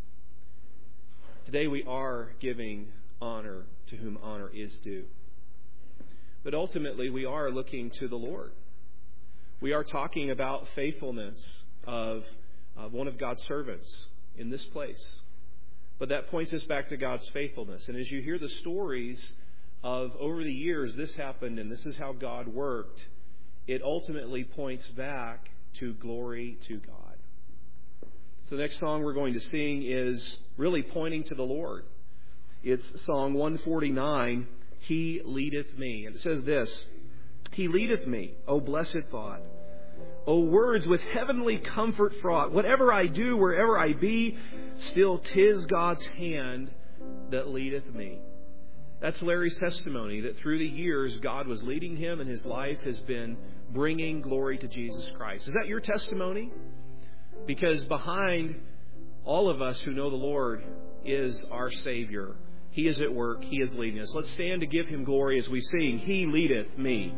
Today we are giving honor to whom honor is due. But ultimately we are looking to the Lord. We are talking about faithfulness of uh, one of God's servants in this place. But that points us back to God's faithfulness. And as you hear the stories of over the years, this happened and this is how God worked, it ultimately points back to glory to God. So the next song we're going to sing is really pointing to the Lord. It's Song one forty-nine, He Leadeth Me. And it says this, He leadeth me, O blessed thought. O words with heavenly comfort fraught. Whatever I do, wherever I be, still 'tis God's hand that leadeth me. That's Larry's testimony, that through the years, God was leading him and his life has been bringing glory to Jesus Christ. Is that your testimony? Because behind all of us who know the Lord is our Savior. He is at work. He is leading us. Let's stand to give Him glory as we sing, He leadeth me.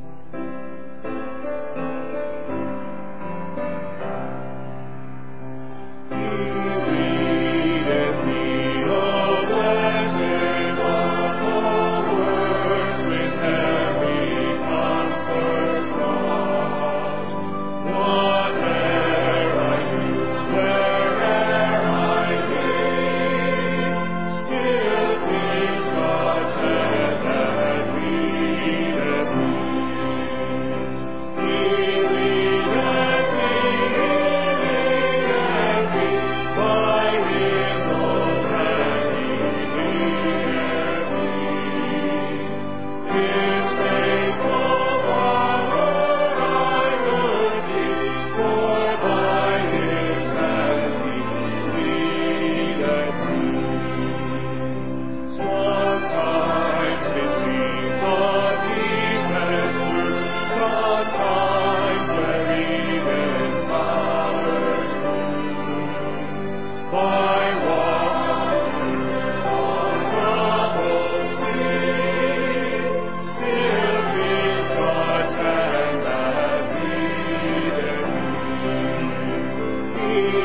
Still 'tis God's hand that leadeth me.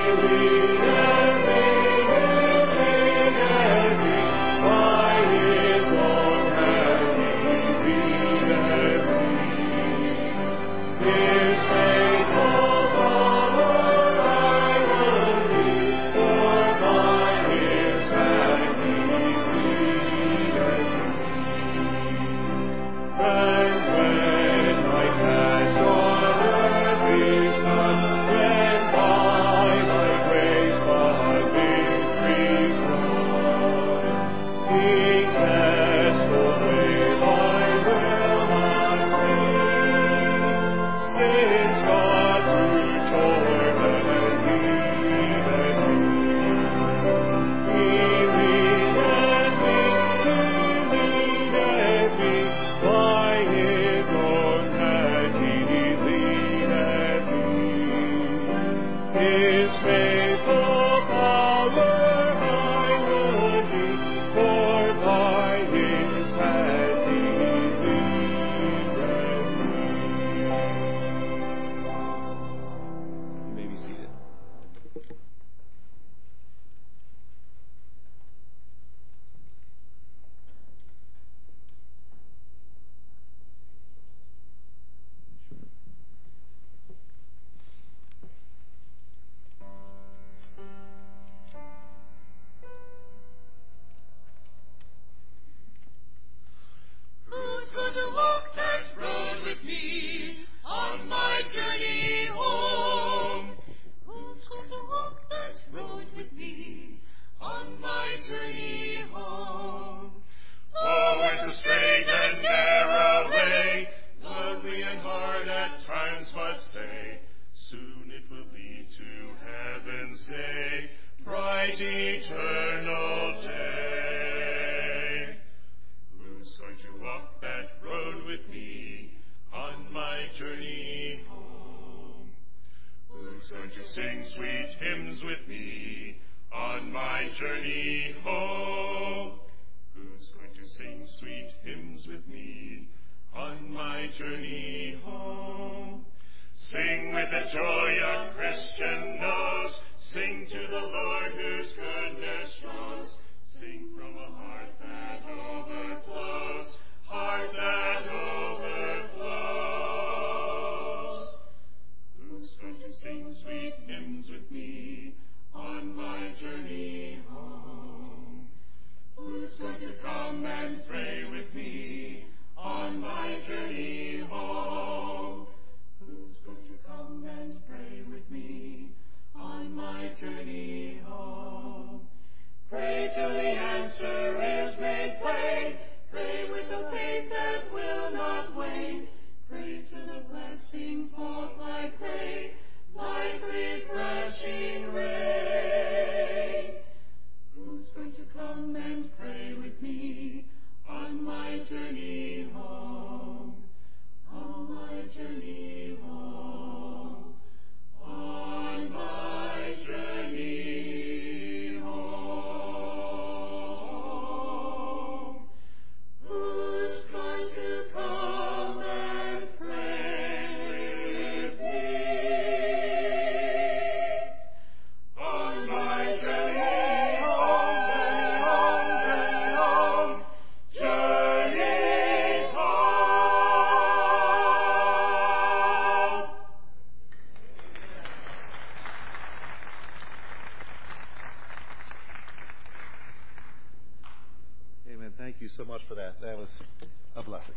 So much for that. That was a blessing.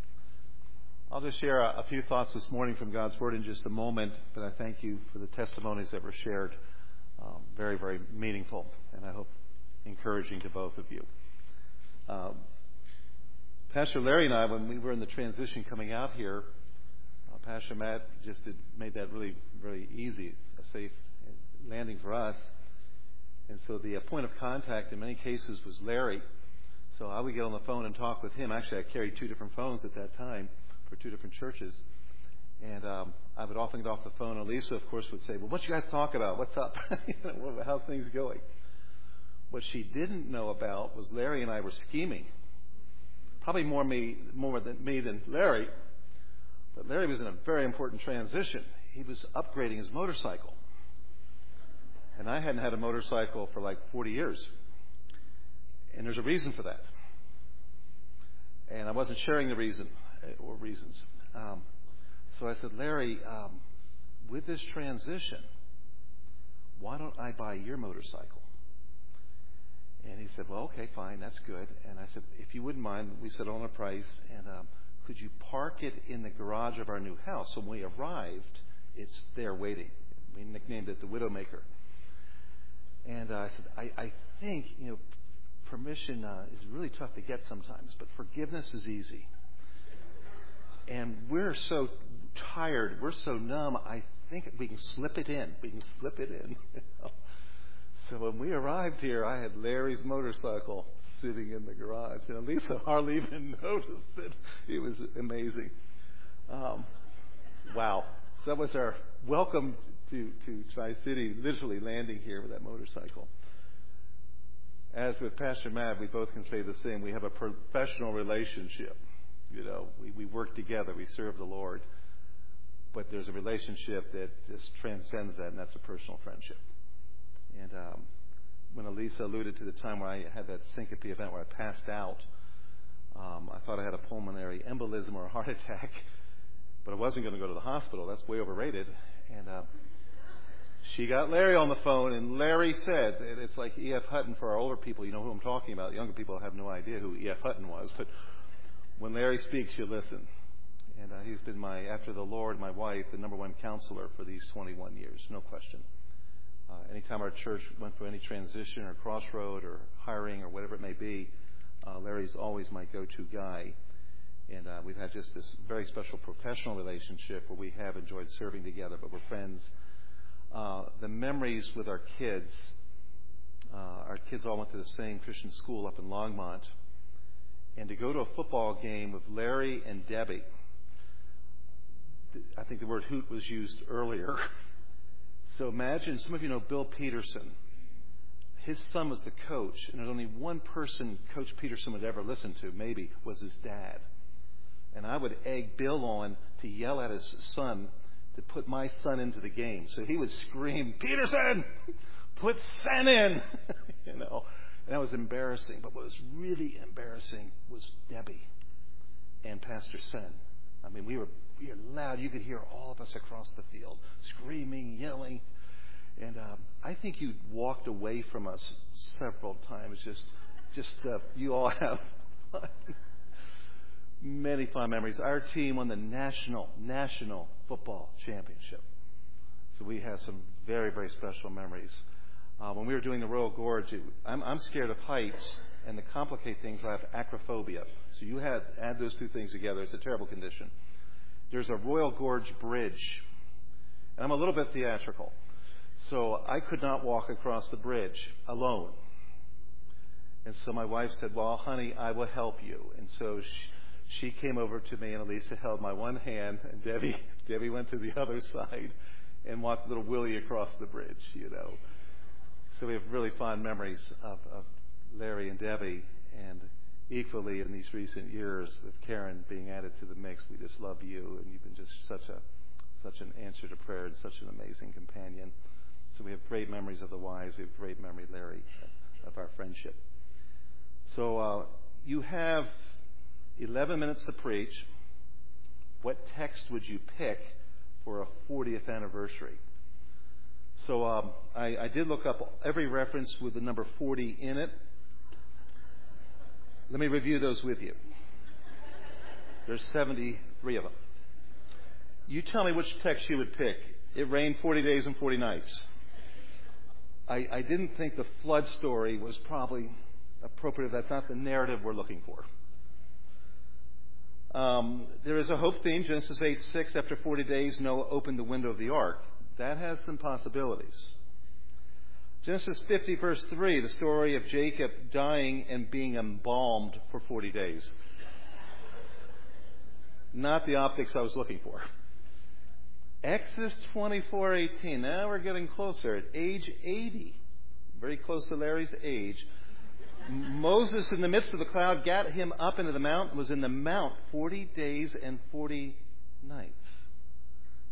I'll just share a, a few thoughts this morning from God's Word in just a moment, but I thank you for the testimonies that were shared. Um, very, very meaningful, and I hope encouraging to both of you. Um, Pastor Larry and I, when we were in the transition coming out here, uh, Pastor Matt just did, made that really, really easy, a safe landing for us. And so the uh, point of contact in many cases was Larry. So I would get on the phone and talk with him. Actually, I carried two different phones at that time for two different churches. And um, I would often get off the phone. And Lisa, of course, would say, well, what you guys talk about? What's up? You know, how's things going? What she didn't know about was Larry and I were scheming. Probably more me, more than me than Larry. But Larry was in a very important transition. He was upgrading his motorcycle. And I hadn't had a motorcycle for like forty years. And there's a reason for that. And I wasn't sharing the reason or reasons. Um, so I said, Larry, um, with this transition, why don't I buy your motorcycle? And he said, well, okay, fine, that's good. And I said, if you wouldn't mind, we settled on a price, and um, could you park it in the garage of our new house? So when we arrived, it's there waiting. We nicknamed it the Widowmaker. And uh, I said, I, I think, you know, permission uh, is really tough to get sometimes, but forgiveness is easy. And we're so tired, we're so numb, I think we can slip it in. We can slip it in. You know? So when we arrived here, I had Larry's motorcycle sitting in the garage. And Lisa hardly even noticed it. It was amazing. Um, wow. So that was our welcome to, to Tri-City, literally landing here with that motorcycle. As with Pastor Matt, we both can say the same. We have a professional relationship. You know, we, we work together. We serve the Lord. But there's a relationship that just transcends that, and that's a personal friendship. And um, when Elisa alluded to the time where I had that syncope event where I passed out, um, I thought I had a pulmonary embolism or a heart attack, but I wasn't going to go to the hospital. That's way overrated. And uh, she got Larry on the phone, and Larry said, it's like E F. Hutton for our older people. You know who I'm talking about. Younger people have no idea who E F. Hutton was. But when Larry speaks, you listen. And uh, he's been my, after the Lord, my wife, the number one counselor for these twenty-one years, no question. Uh, anytime our church went through any transition or crossroad or hiring or whatever it may be, uh, Larry's always my go-to guy. And uh, we've had just this very special professional relationship where we have enjoyed serving together, but we're friends. Uh, the memories with our kids, uh, our kids all went to the same Christian school up in Longmont. And to go to a football game with Larry and Debbie, I think the word hoot was used earlier. So imagine, some of you know Bill Peterson. His son was the coach, and there's only one person Coach Peterson would ever listen to, maybe, was his dad. And I would egg Bill on to yell at his son to put my son into the game. So he would scream, Peterson, put Sen in, you know. And that was embarrassing. But what was really embarrassing was Debbie and Pastor Sen. I mean, we were, we were loud. You could hear all of us across the field screaming, yelling. And um, I think you walked away from us several times. Just, just uh, you all have fun. Many fun memories. Our team won the national, national football championship. So we have some very, very special memories. Uh, when we were doing the Royal Gorge, it, I'm, I'm scared of heights. And to complicate things, I have acrophobia. So you had, add those two things together. It's a terrible condition. There's a Royal Gorge bridge. And I'm a little bit theatrical. So I could not walk across the bridge alone. And so my wife said, well, honey, I will help you. And so she, she came over to me, and Elisa held my one hand, and Debbie, Debbie went to the other side and walked little Willie across the bridge, you know. So we have really fond memories of, of Larry and Debbie, and equally in these recent years with Karen being added to the mix, we just love you, and you've been just such a such an answer to prayer and such an amazing companion. So we have great memories of the wives. We have great memory, Larry, of our friendship. So uh, you have eleven minutes to preach. What text would you pick for a fortieth anniversary? So um, I, I did look up every reference with the number forty in it. Let me review those with you. There's seventy-three of them. You tell me which text you would pick. It rained forty days and forty nights. I, I didn't think the flood story was probably appropriate. That's not the narrative we're looking for. Um, there is a hope theme, Genesis eight six. After forty days, Noah opened the window of the ark. That has some possibilities. Genesis fifty, verse three, the story of Jacob dying and being embalmed for forty days. Not the optics I was looking for. Exodus twenty-four eighteen. Now we're getting closer. At age eighty, very close to Larry's age, Moses, in the midst of the cloud, got him up into the mount, was in the mount forty days and forty nights.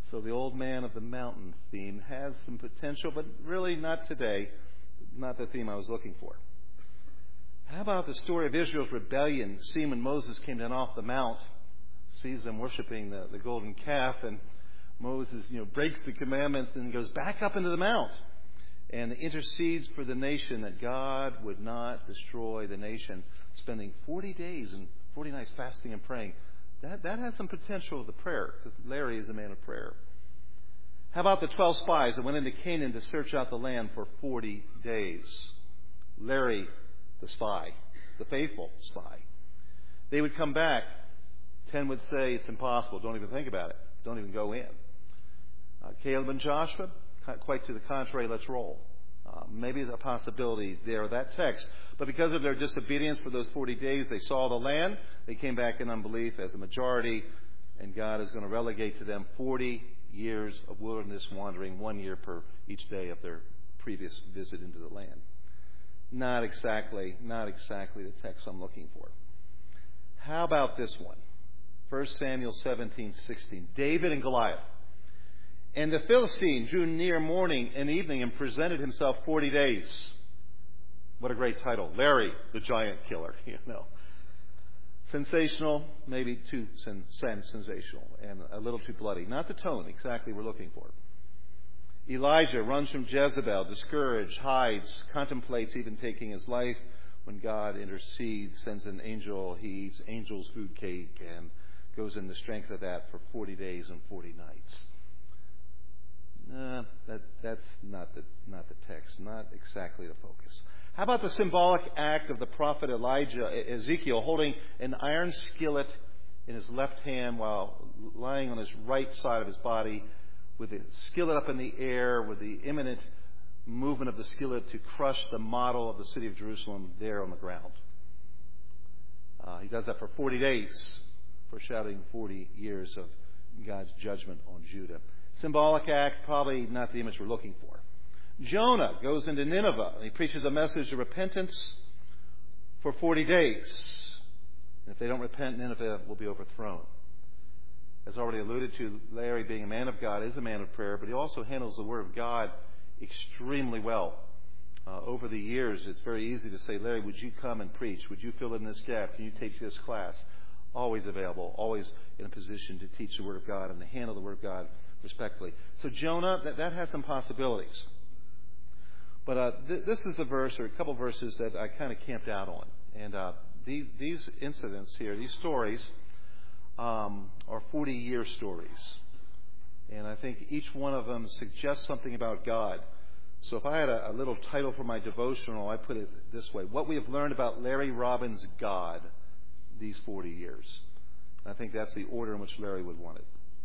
So the old man of the mountain theme has some potential, but really not today, not the theme I was looking for. How about the story of Israel's rebellion, seen when Moses came down off the mount, sees them worshiping the, the golden calf, and Moses, you know, breaks the commandments and goes back up into the mount and intercedes for the nation that God would not destroy the nation, spending forty days and forty nights fasting and praying. That that has some potential of the prayer, because Larry is a man of prayer. How about the twelve spies that went into Canaan to search out the land for forty days? Larry, the spy, the faithful spy. They would come back. Ten would say, it's impossible. Don't even think about it. Don't even go in. Uh, Caleb and Joshua, quite to the contrary, let's roll. Uh, maybe a possibility there, that text. But because of their disobedience for those forty days, they saw the land. They came back in unbelief as a majority, and God is going to relegate to them forty years of wilderness wandering, one year per each day of their previous visit into the land. Not exactly, not exactly the text I'm looking for. How about this one? First Samuel seventeen sixteen. David and Goliath. And the Philistine drew near morning and evening and presented himself forty days. What a great title. Larry, the giant killer. You know. Sensational, maybe too sen- sensational, and a little too bloody. Not the tone exactly we're looking for. Elijah runs from Jezebel, discouraged, hides, contemplates even taking his life. When God intercedes, sends an angel, he eats angel's food cake and goes in the strength of that for forty days and forty nights. Uh, that, that's not the, not the text, not exactly the focus. How about the symbolic act of the prophet Elijah, Ezekiel, holding an iron skillet in his left hand while lying on his right side of his body, with the skillet up in the air, with the imminent movement of the skillet to crush the model of the city of Jerusalem there on the ground. Uh, he does that for forty days, foreshadowing forty years of God's judgment on Judah. Symbolic act, probably not the image we're looking for. Jonah goes into Nineveh and he preaches a message of repentance for forty days. And if they don't repent, Nineveh will be overthrown. As already alluded to, Larry, being a man of God, is a man of prayer, but he also handles the Word of God extremely well. Uh, over the years, it's very easy to say, Larry, would you come and preach? Would you fill in this gap? Can you take this class? Always available, always in a position to teach the Word of God and to handle the Word of God respectfully. So Jonah, that, that has some possibilities. But uh, th- this is the verse, or a couple verses that I kind of camped out on. And uh, these, these incidents here, these stories, um, are forty-year stories. And I think each one of them suggests something about God. So if I had a, a little title for my devotional, I put it this way: what we have learned about Larry Robbins' God these forty years. I think that's the order in which Larry would want it.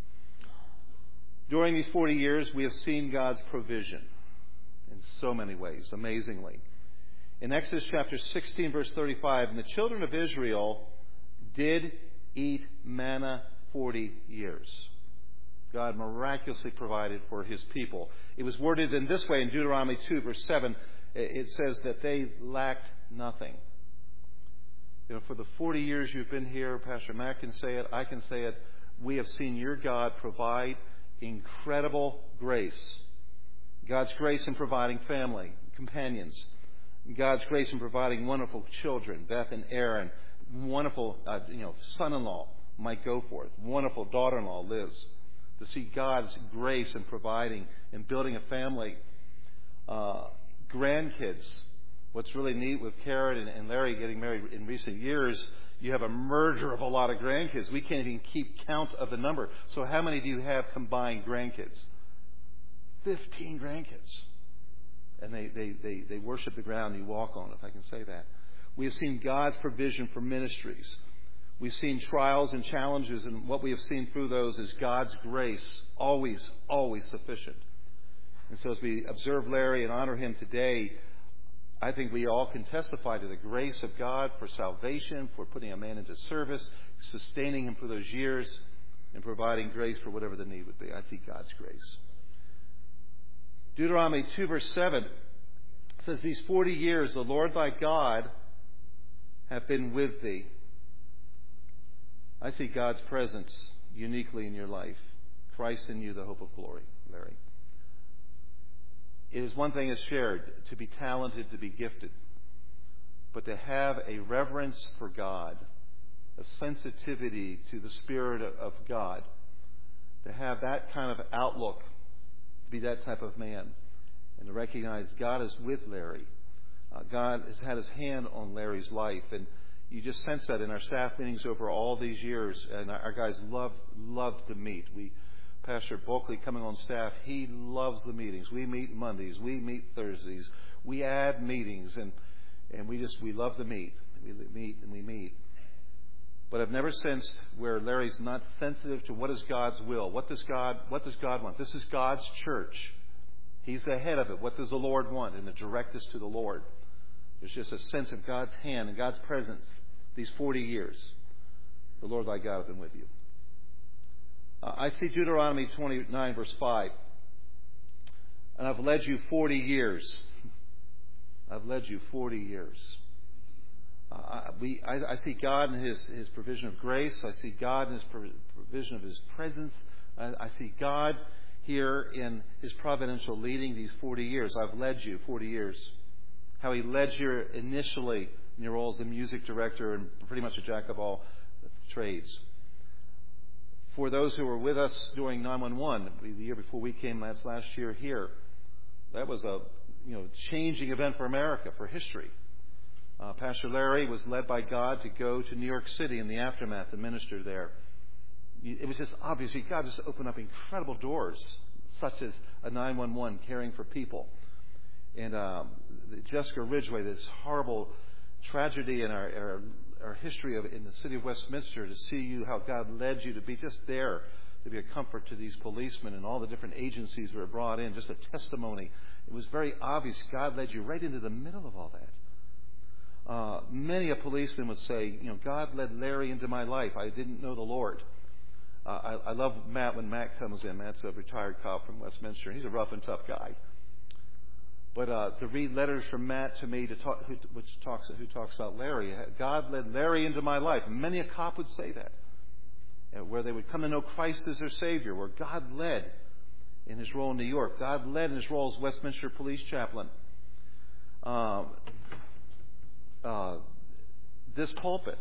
During these forty years, we have seen God's provision in so many ways, amazingly. In Exodus chapter sixteen, verse thirty-five, and the children of Israel did eat manna forty years. God miraculously provided for his people. It was worded in this way in Deuteronomy two, verse seven. It says that they lacked nothing. You know, for the forty years you've been here, Pastor Matt can say it, I can say it, we have seen your God provide incredible grace. God's grace in providing family, companions. God's grace in providing wonderful children, Beth and Aaron. Wonderful, uh, you know, son-in-law, Mike Goforth. Wonderful daughter-in-law, Liz. To see God's grace in providing and building a family. Uh, grandkids. What's really neat with Karen and, and Larry getting married in recent years, you have a merger of a lot of grandkids. We can't even keep count of the number. So how many do you have combined grandkids? Fifteen grandkids. And they, they, they, they worship the ground you walk on, if I can say that. We have seen God's provision for ministries. We've seen trials and challenges, and what we have seen through those is God's grace, always, always sufficient. And so as we observe Larry and honor him today, I think we all can testify to the grace of God for salvation, for putting a man into service, sustaining him for those years, and providing grace for whatever the need would be. I see God's grace. Deuteronomy two, verse seven says, these forty years the Lord thy God hath been with thee. I see God's presence uniquely in your life. Christ in you, the hope of glory, Larry. It is one thing as shared, to be talented, to be gifted, but to have a reverence for God, a sensitivity to the Spirit of God, to have that kind of outlook, to be that type of man, and to recognize God is with Larry. Uh, God has had his hand on Larry's life, and you just sense that in our staff meetings over all these years, and our guys love love to meet. We, Pastor Bulkley coming on staff, he loves the meetings. We meet Mondays, we meet Thursdays, we add meetings, and and we just we love to meet. We meet and we meet. But I've never sensed where Larry's not sensitive to what is God's will. What does God what does God want? This is God's church. He's the head of it. What does the Lord want? And to direct us to the Lord. There's just a sense of God's hand and God's presence these forty years. The Lord thy God have been with you. Uh, I see Deuteronomy twenty-nine, verse five. And I've led you forty years. I've led you forty years. Uh, we, I, I see God in His, His provision of grace. I see God in His provision of His presence. I, I see God here in His providential leading these forty years. I've led you forty years. How He led you initially in your role as a music director and pretty much a jack of all trades. For those who were with us during nine one one, the year before we came last last year here, that was a you know changing event for America, for history. Uh, Pastor Larry was led by God to go to New York City in the aftermath and minister there. It was just obviously God just opened up incredible doors, such as a nine one one, caring for people. And um, Jessica Ridgway, this horrible tragedy in our, our, our history of in the city of Westminster, to see you, how God led you to be just there, to be a comfort to these policemen and all the different agencies that were brought in, just a testimony. It was very obvious God led you right into the middle of all that. Uh, many a policeman would say, you know, God led Larry into my life. I didn't know the Lord. Uh, I, I love Matt when Matt comes in. Matt's a retired cop from Westminster. He's a rough and tough guy. But uh, to read letters from Matt to me, to talk, who, which talks who talks about Larry, God led Larry into my life. Many a cop would say that, you know, where they would come to know Christ as their Savior, where God led in His role in New York. God led in His role as Westminster Police Chaplain. Um, uh, this pulpit,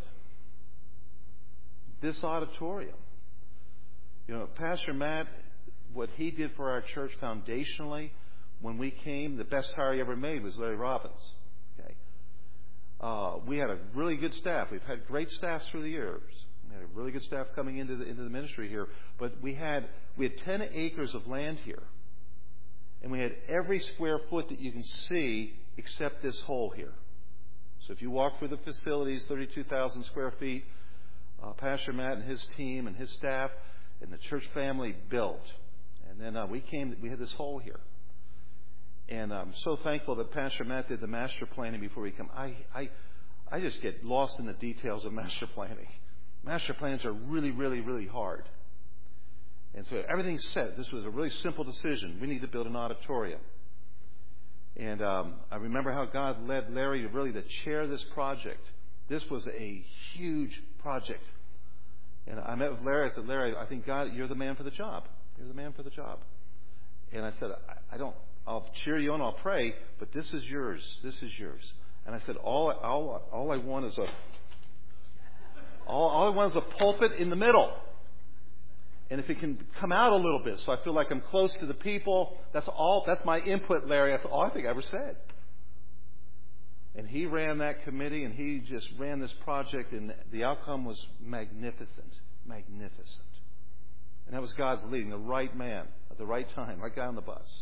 this auditorium. You know, Pastor Matt, what he did for our church foundationally, when we came, the best hire he ever made was Larry Robbins. Okay, uh, we had a really good staff. We've had great staffs through the years. We had a really good staff coming into the into the ministry here. But we had we had ten acres of land here, and we had every square foot that you can see except this hole here. So if you walk through the facilities, thirty-two thousand square feet, uh, Pastor Matt and his team and his staff and the church family built. And then uh, we came, we had this hole here. And I'm so thankful that Pastor Matt did the master planning before we come. I, I, I just get lost in the details of master planning. Master plans are really, really, really hard. And so everything's set. This was a really simple decision. We need to build an auditorium. And um, I remember how God led Larry to really to chair this project. This was a huge project. And I met with Larry. I said, Larry, I think God, you're the man for the job. You're the man for the job. And I said, I, I don't, I'll cheer you on, I'll pray, but this is yours. This is yours. And I said, all, all, all I want is a, all, all I want is a pulpit in the middle. And if it can come out a little bit, so I feel like I'm close to the people, that's all, that's my input, Larry. That's all I think I ever said. And he ran that committee, and he just ran this project, and the outcome was magnificent, magnificent. And that was God's leading, the right man at the right time, right guy on the bus.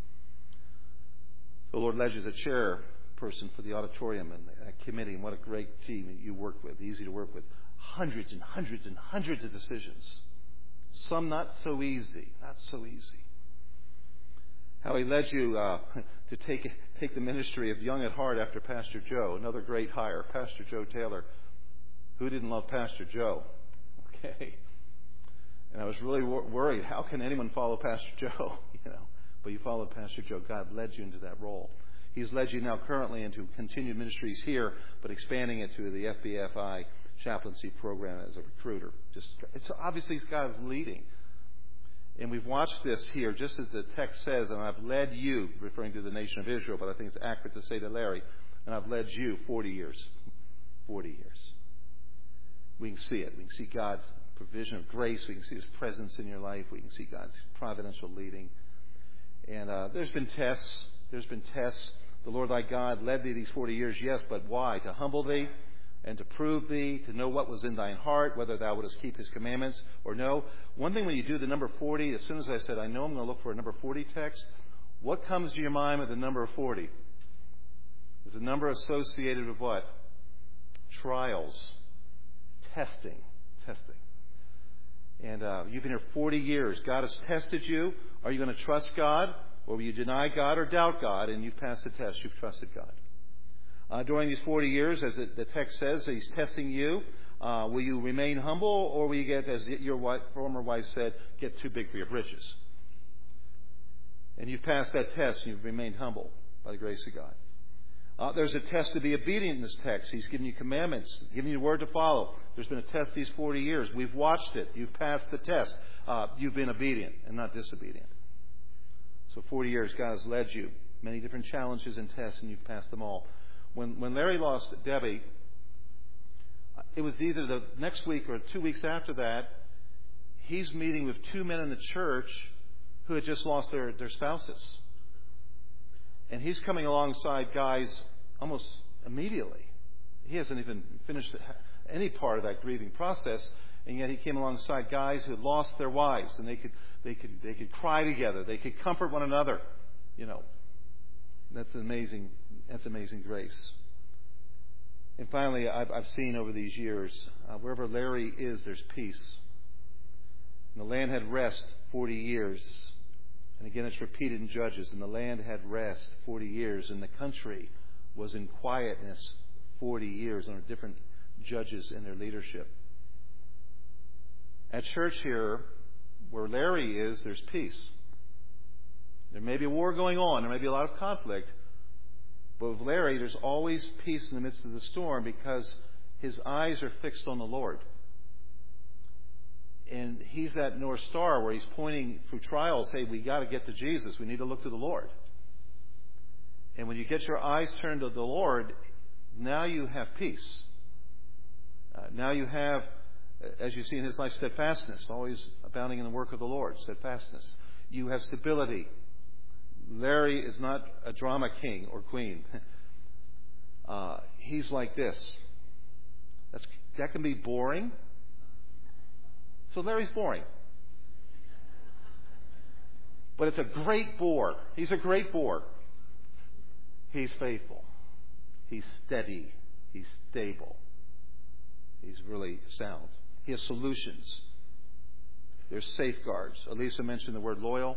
The Lord led you as a chairperson for the auditorium and that committee, and what a great team you work with, easy to work with. Hundreds and hundreds and hundreds of decisions. Some not so easy, not so easy. How He led you uh, to take take the ministry of Young at Heart after Pastor Joe, another great hire, Pastor Joe Taylor. Who didn't love Pastor Joe? Okay. And I was really wor- worried, how can anyone follow Pastor Joe? You know, but you followed Pastor Joe. God led you into that role. He's led you now currently into continued ministries here, but expanding it to the F B F I chaplaincy program as a recruiter. Just it's obviously God's leading. And we've watched this here, just as the text says, and I've led you, referring to the nation of Israel, but I think it's accurate to say to Larry, and I've led you forty years. forty years. We can see it. We can see God's provision of grace. We can see His presence in your life. We can see God's providential leading. And uh, there's been tests. There's been tests. The Lord thy God led thee these forty years, yes, but why? To humble thee and to prove thee, to know what was in thine heart, whether thou wouldest keep His commandments or no. One thing when you do the number forty, as soon as I said, I know I'm going to look for a number forty text, what comes to your mind with the number forty? There's a number associated with what? Trials. Testing. Testing. And uh, you've been here forty years. God has tested you. Are you going to trust God? Or will you deny God or doubt God? And you've passed the test. You've trusted God. Uh, during these forty years, as it, the text says, He's testing you. Uh, will you remain humble, or will you get, as your wife, former wife said, get too big for your britches? And you've passed that test, and you've remained humble by the grace of God. Uh, there's a test to be obedient in this text. He's given you commandments, giving you a word to follow. There's been a test these forty years. We've watched it. You've passed the test. Uh, you've been obedient and not disobedient. So forty years, God has led you. Many different challenges and tests, and you've passed them all. When when Larry lost Debbie, it was either the next week or two weeks after that, he's meeting with two men in the church who had just lost their, their spouses. And he's coming alongside guys almost immediately. He hasn't even finished any part of that grieving process, and yet he came alongside guys who had lost their wives, and they could they could they could cry together, they could comfort one another. You know, that's amazing. That's amazing grace. And finally, I've, I've seen over these years, uh, wherever Larry is, there's peace. And the land had rest forty years. And again, it's repeated in Judges. And the land had rest forty years. And the country was in quietness forty years under different judges in their leadership. At church here, where Larry is, there's peace. There may be a war going on. There may be a lot of conflict. But with Larry, there's always peace in the midst of the storm because his eyes are fixed on the Lord. And he's that North Star where he's pointing through trials, hey, we got to get to Jesus. We need to look to the Lord. And when you get your eyes turned to the Lord, now you have peace. Uh, now you have, as you see in his life, steadfastness, always abounding in the work of the Lord, steadfastness. You have stability. Larry is not a drama king or queen. Uh, he's like this. That's, that can be boring. So Larry's boring. But it's a great bore. He's a great bore. He's faithful. He's steady. He's stable. He's really sound. He has solutions. There's safeguards. Elisa mentioned the word loyal.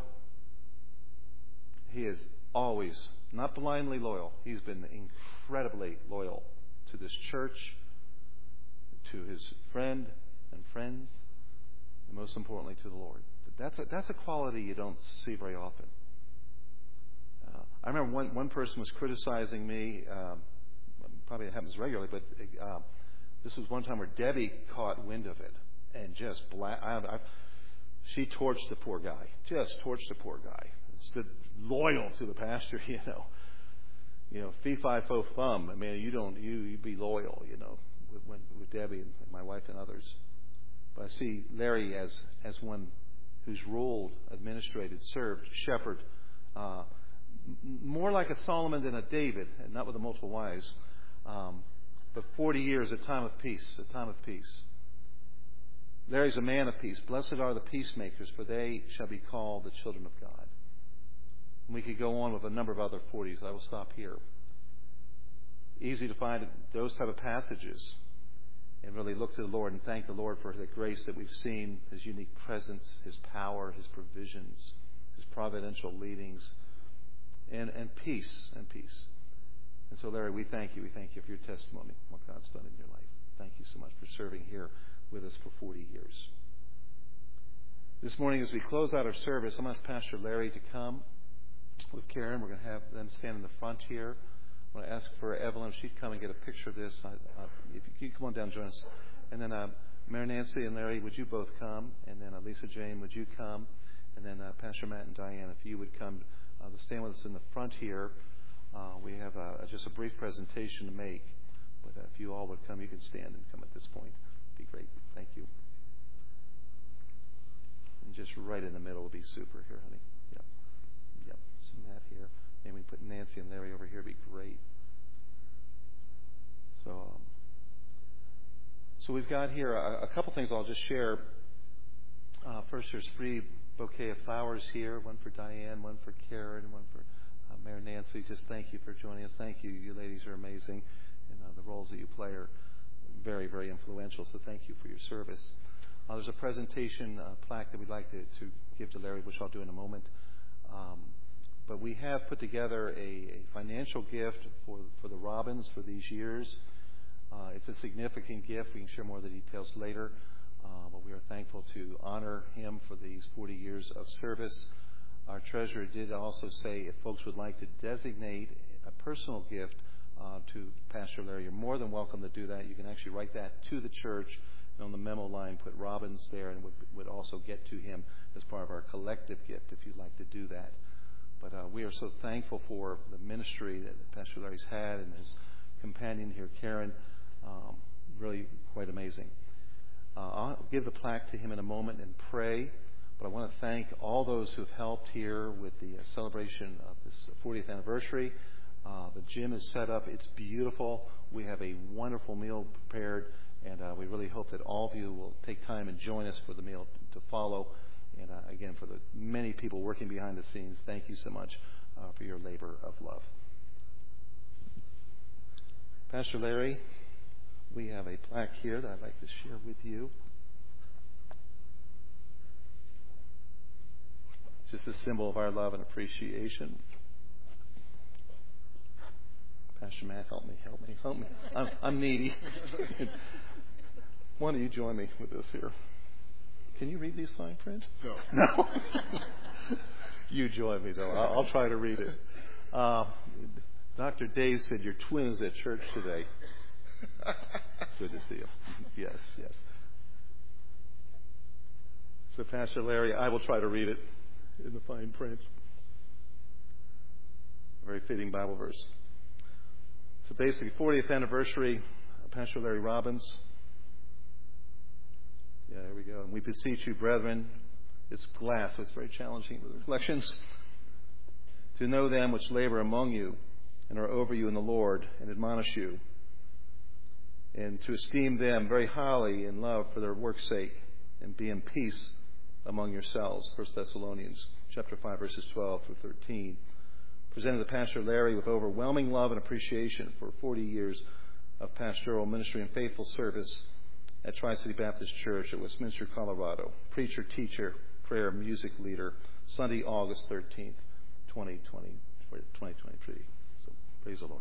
He is always, not blindly loyal. He's been incredibly loyal to this church, to his friend and friends, and most importantly to the Lord. That's a, that's a quality you don't see very often. Uh, I remember one, one person was criticizing me. Um, probably it happens regularly, but uh, this was one time where Debbie caught wind of it and just bla- I, I, she torched the poor guy. Just torched the poor guy. Stood loyal to the pastor, you know. You know, fee fi fo fum. I mean, you don't you you be loyal, you know, with with, with Debbie and my wife and others. But I see Larry as as one who's ruled, administrated, served, shepherded, uh, more like a Solomon than a David, and not with the multiple wives. Um, but forty years, a time of peace, a time of peace. Larry's a man of peace. Blessed are the peacemakers, for they shall be called the children of God. And we could go on with a number of other forties. I will stop here. Easy to find those type of passages and really look to the Lord and thank the Lord for the grace that we've seen, His unique presence, His power, His provisions, His providential leadings, and, and peace, and peace. And so, Larry, we thank you. We thank you for your testimony, what God's done in your life. Thank you so much for serving here with us for forty years. This morning, as we close out our service, I'm going to ask Pastor Larry to come with Karen. We're going to have them stand in the front here. I'm going to ask for Evelyn if she'd come and get a picture of this. Uh, if you could come on down and join us. And then uh, Mary Nancy and Larry, would you both come? And then uh, Lisa Jane, would you come? And then uh, Pastor Matt and Diane, if you would come uh, to stand with us in the front here. Uh, we have uh, just a brief presentation to make. But uh, if you all would come, you can stand and come at this point. It'd be great. Thank you. And just right in the middle would be super here, honey. Yep. Yep. So Matt here. Maybe we put Nancy and Larry over here. It'd be great. So, um, so we've got here a, a couple things I'll just share. Uh, first, there's free bouquet of flowers here. One for Diane, one for Karen, one for uh, Mayor Nancy. Just thank you for joining us. Thank you. You ladies are amazing. And uh, the roles that you play are very, very influential. So thank you for your service. Uh, there's a presentation uh, plaque that we'd like to, to give to Larry, which I'll do in a moment. Um, but we have put together a, a financial gift for for the Robins for these years. Uh, it's a significant gift. We can share more of the details later. Uh, but we are thankful to honor him for these forty years of service. Our treasurer did also say if folks would like to designate a personal gift uh, to Pastor Larry, you're more than welcome to do that. You can actually write that to the church. And on the memo line, put Robins there, and would, would also get to him as part of our collective gift if you'd like to do that. But uh, we are so thankful for the ministry that Pastor Larry's had and his companion here, Karen. Um, really quite amazing. Uh, I'll give the plaque to him in a moment and pray. But I want to thank all those who have helped here with the uh, celebration of this fortieth anniversary. Uh, the gym is set up. It's beautiful. We have a wonderful meal prepared. And uh, we really hope that all of you will take time and join us for the meal to follow. And uh, again, for the many people working behind the scenes, thank you so much uh, for your labor of love. Pastor Larry, we have a plaque here that I'd like to share with you. Just a symbol of our love and appreciation. Pastor Matt, help me, help me, help me. I'm, I'm needy. Why don't you join me with this here? Can you read these fine print? No. No? You join me, though. I'll, I'll try to read it. Uh, Doctor Dave said you're twins at church today. Good to see you. Yes, yes. So, Pastor Larry, I will try to read it in the fine print. A very fitting Bible verse. So basically, fortieth anniversary of Pastor Larry Robins. Yeah, there we go. And we beseech you, brethren, it's glass, so it's very challenging with reflections, to know them which labor among you and are over you in the Lord and admonish you, and to esteem them very highly in love for their work's sake, and be in peace among yourselves. First Thessalonians chapter five, verses twelve through thirteen. Presented to Pastor Larry with overwhelming love and appreciation for forty years of pastoral ministry and faithful service at Tri-City Baptist Church at Westminster, Colorado. Preacher, teacher, prayer, music leader. Sunday, August thirteenth, twenty twenty, twenty twenty-three. So praise the Lord.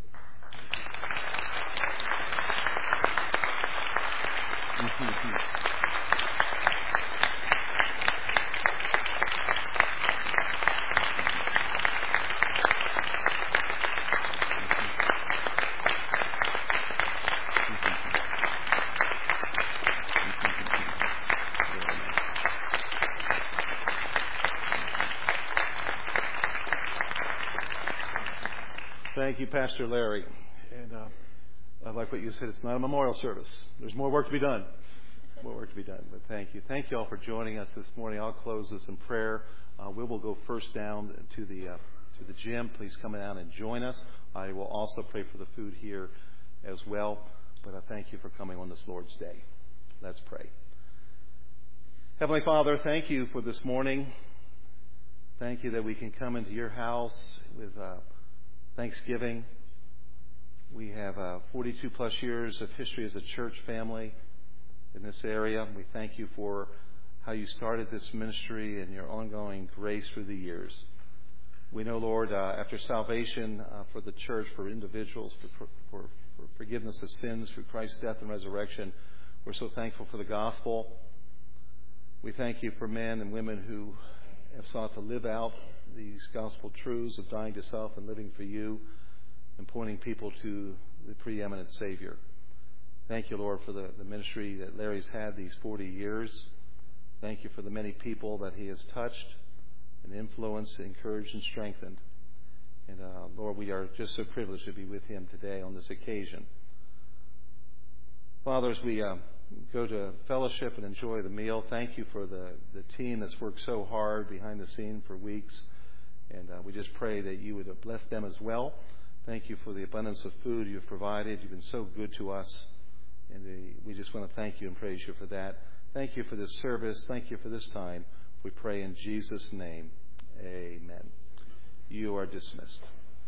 Thank you, Pastor Larry. And uh, I like what you said. It's not a memorial service. There's more work to be done. More work to be done. But thank you. Thank you all for joining us this morning. I'll close this in prayer. Uh, we will go first down to the uh, to the gym. Please come down and join us. I will also pray for the food here as well. But I thank you for coming on this Lord's Day. Let's pray. Heavenly Father, thank you for this morning. Thank you that we can come into your house with uh, Thanksgiving. We have uh, forty-two plus years of history as a church family in this area. We thank you for how you started this ministry and your ongoing grace through the years. We know, Lord, uh, after salvation uh, for the church, for individuals, for, for, for forgiveness of sins through Christ's death and resurrection, we're so thankful for the gospel. We thank you for men and women who have sought to live out these gospel truths of dying to self and living for you and pointing people to the preeminent Savior. Thank you, Lord, for the, the ministry that Larry's had these forty years. Thank you for the many people that he has touched and influenced, encouraged, and strengthened. And uh, Lord, we are just so privileged to be with him today on this occasion. Father, as we uh, go to fellowship and enjoy the meal, thank you for the, the team that's worked so hard behind the scene for weeks. And uh, we just pray that you would bless them as well. Thank you for the abundance of food you've provided. You've been so good to us. And the, we just want to thank you and praise you for that. Thank you for this service. Thank you for this time. We pray in Jesus' name. Amen. You are dismissed.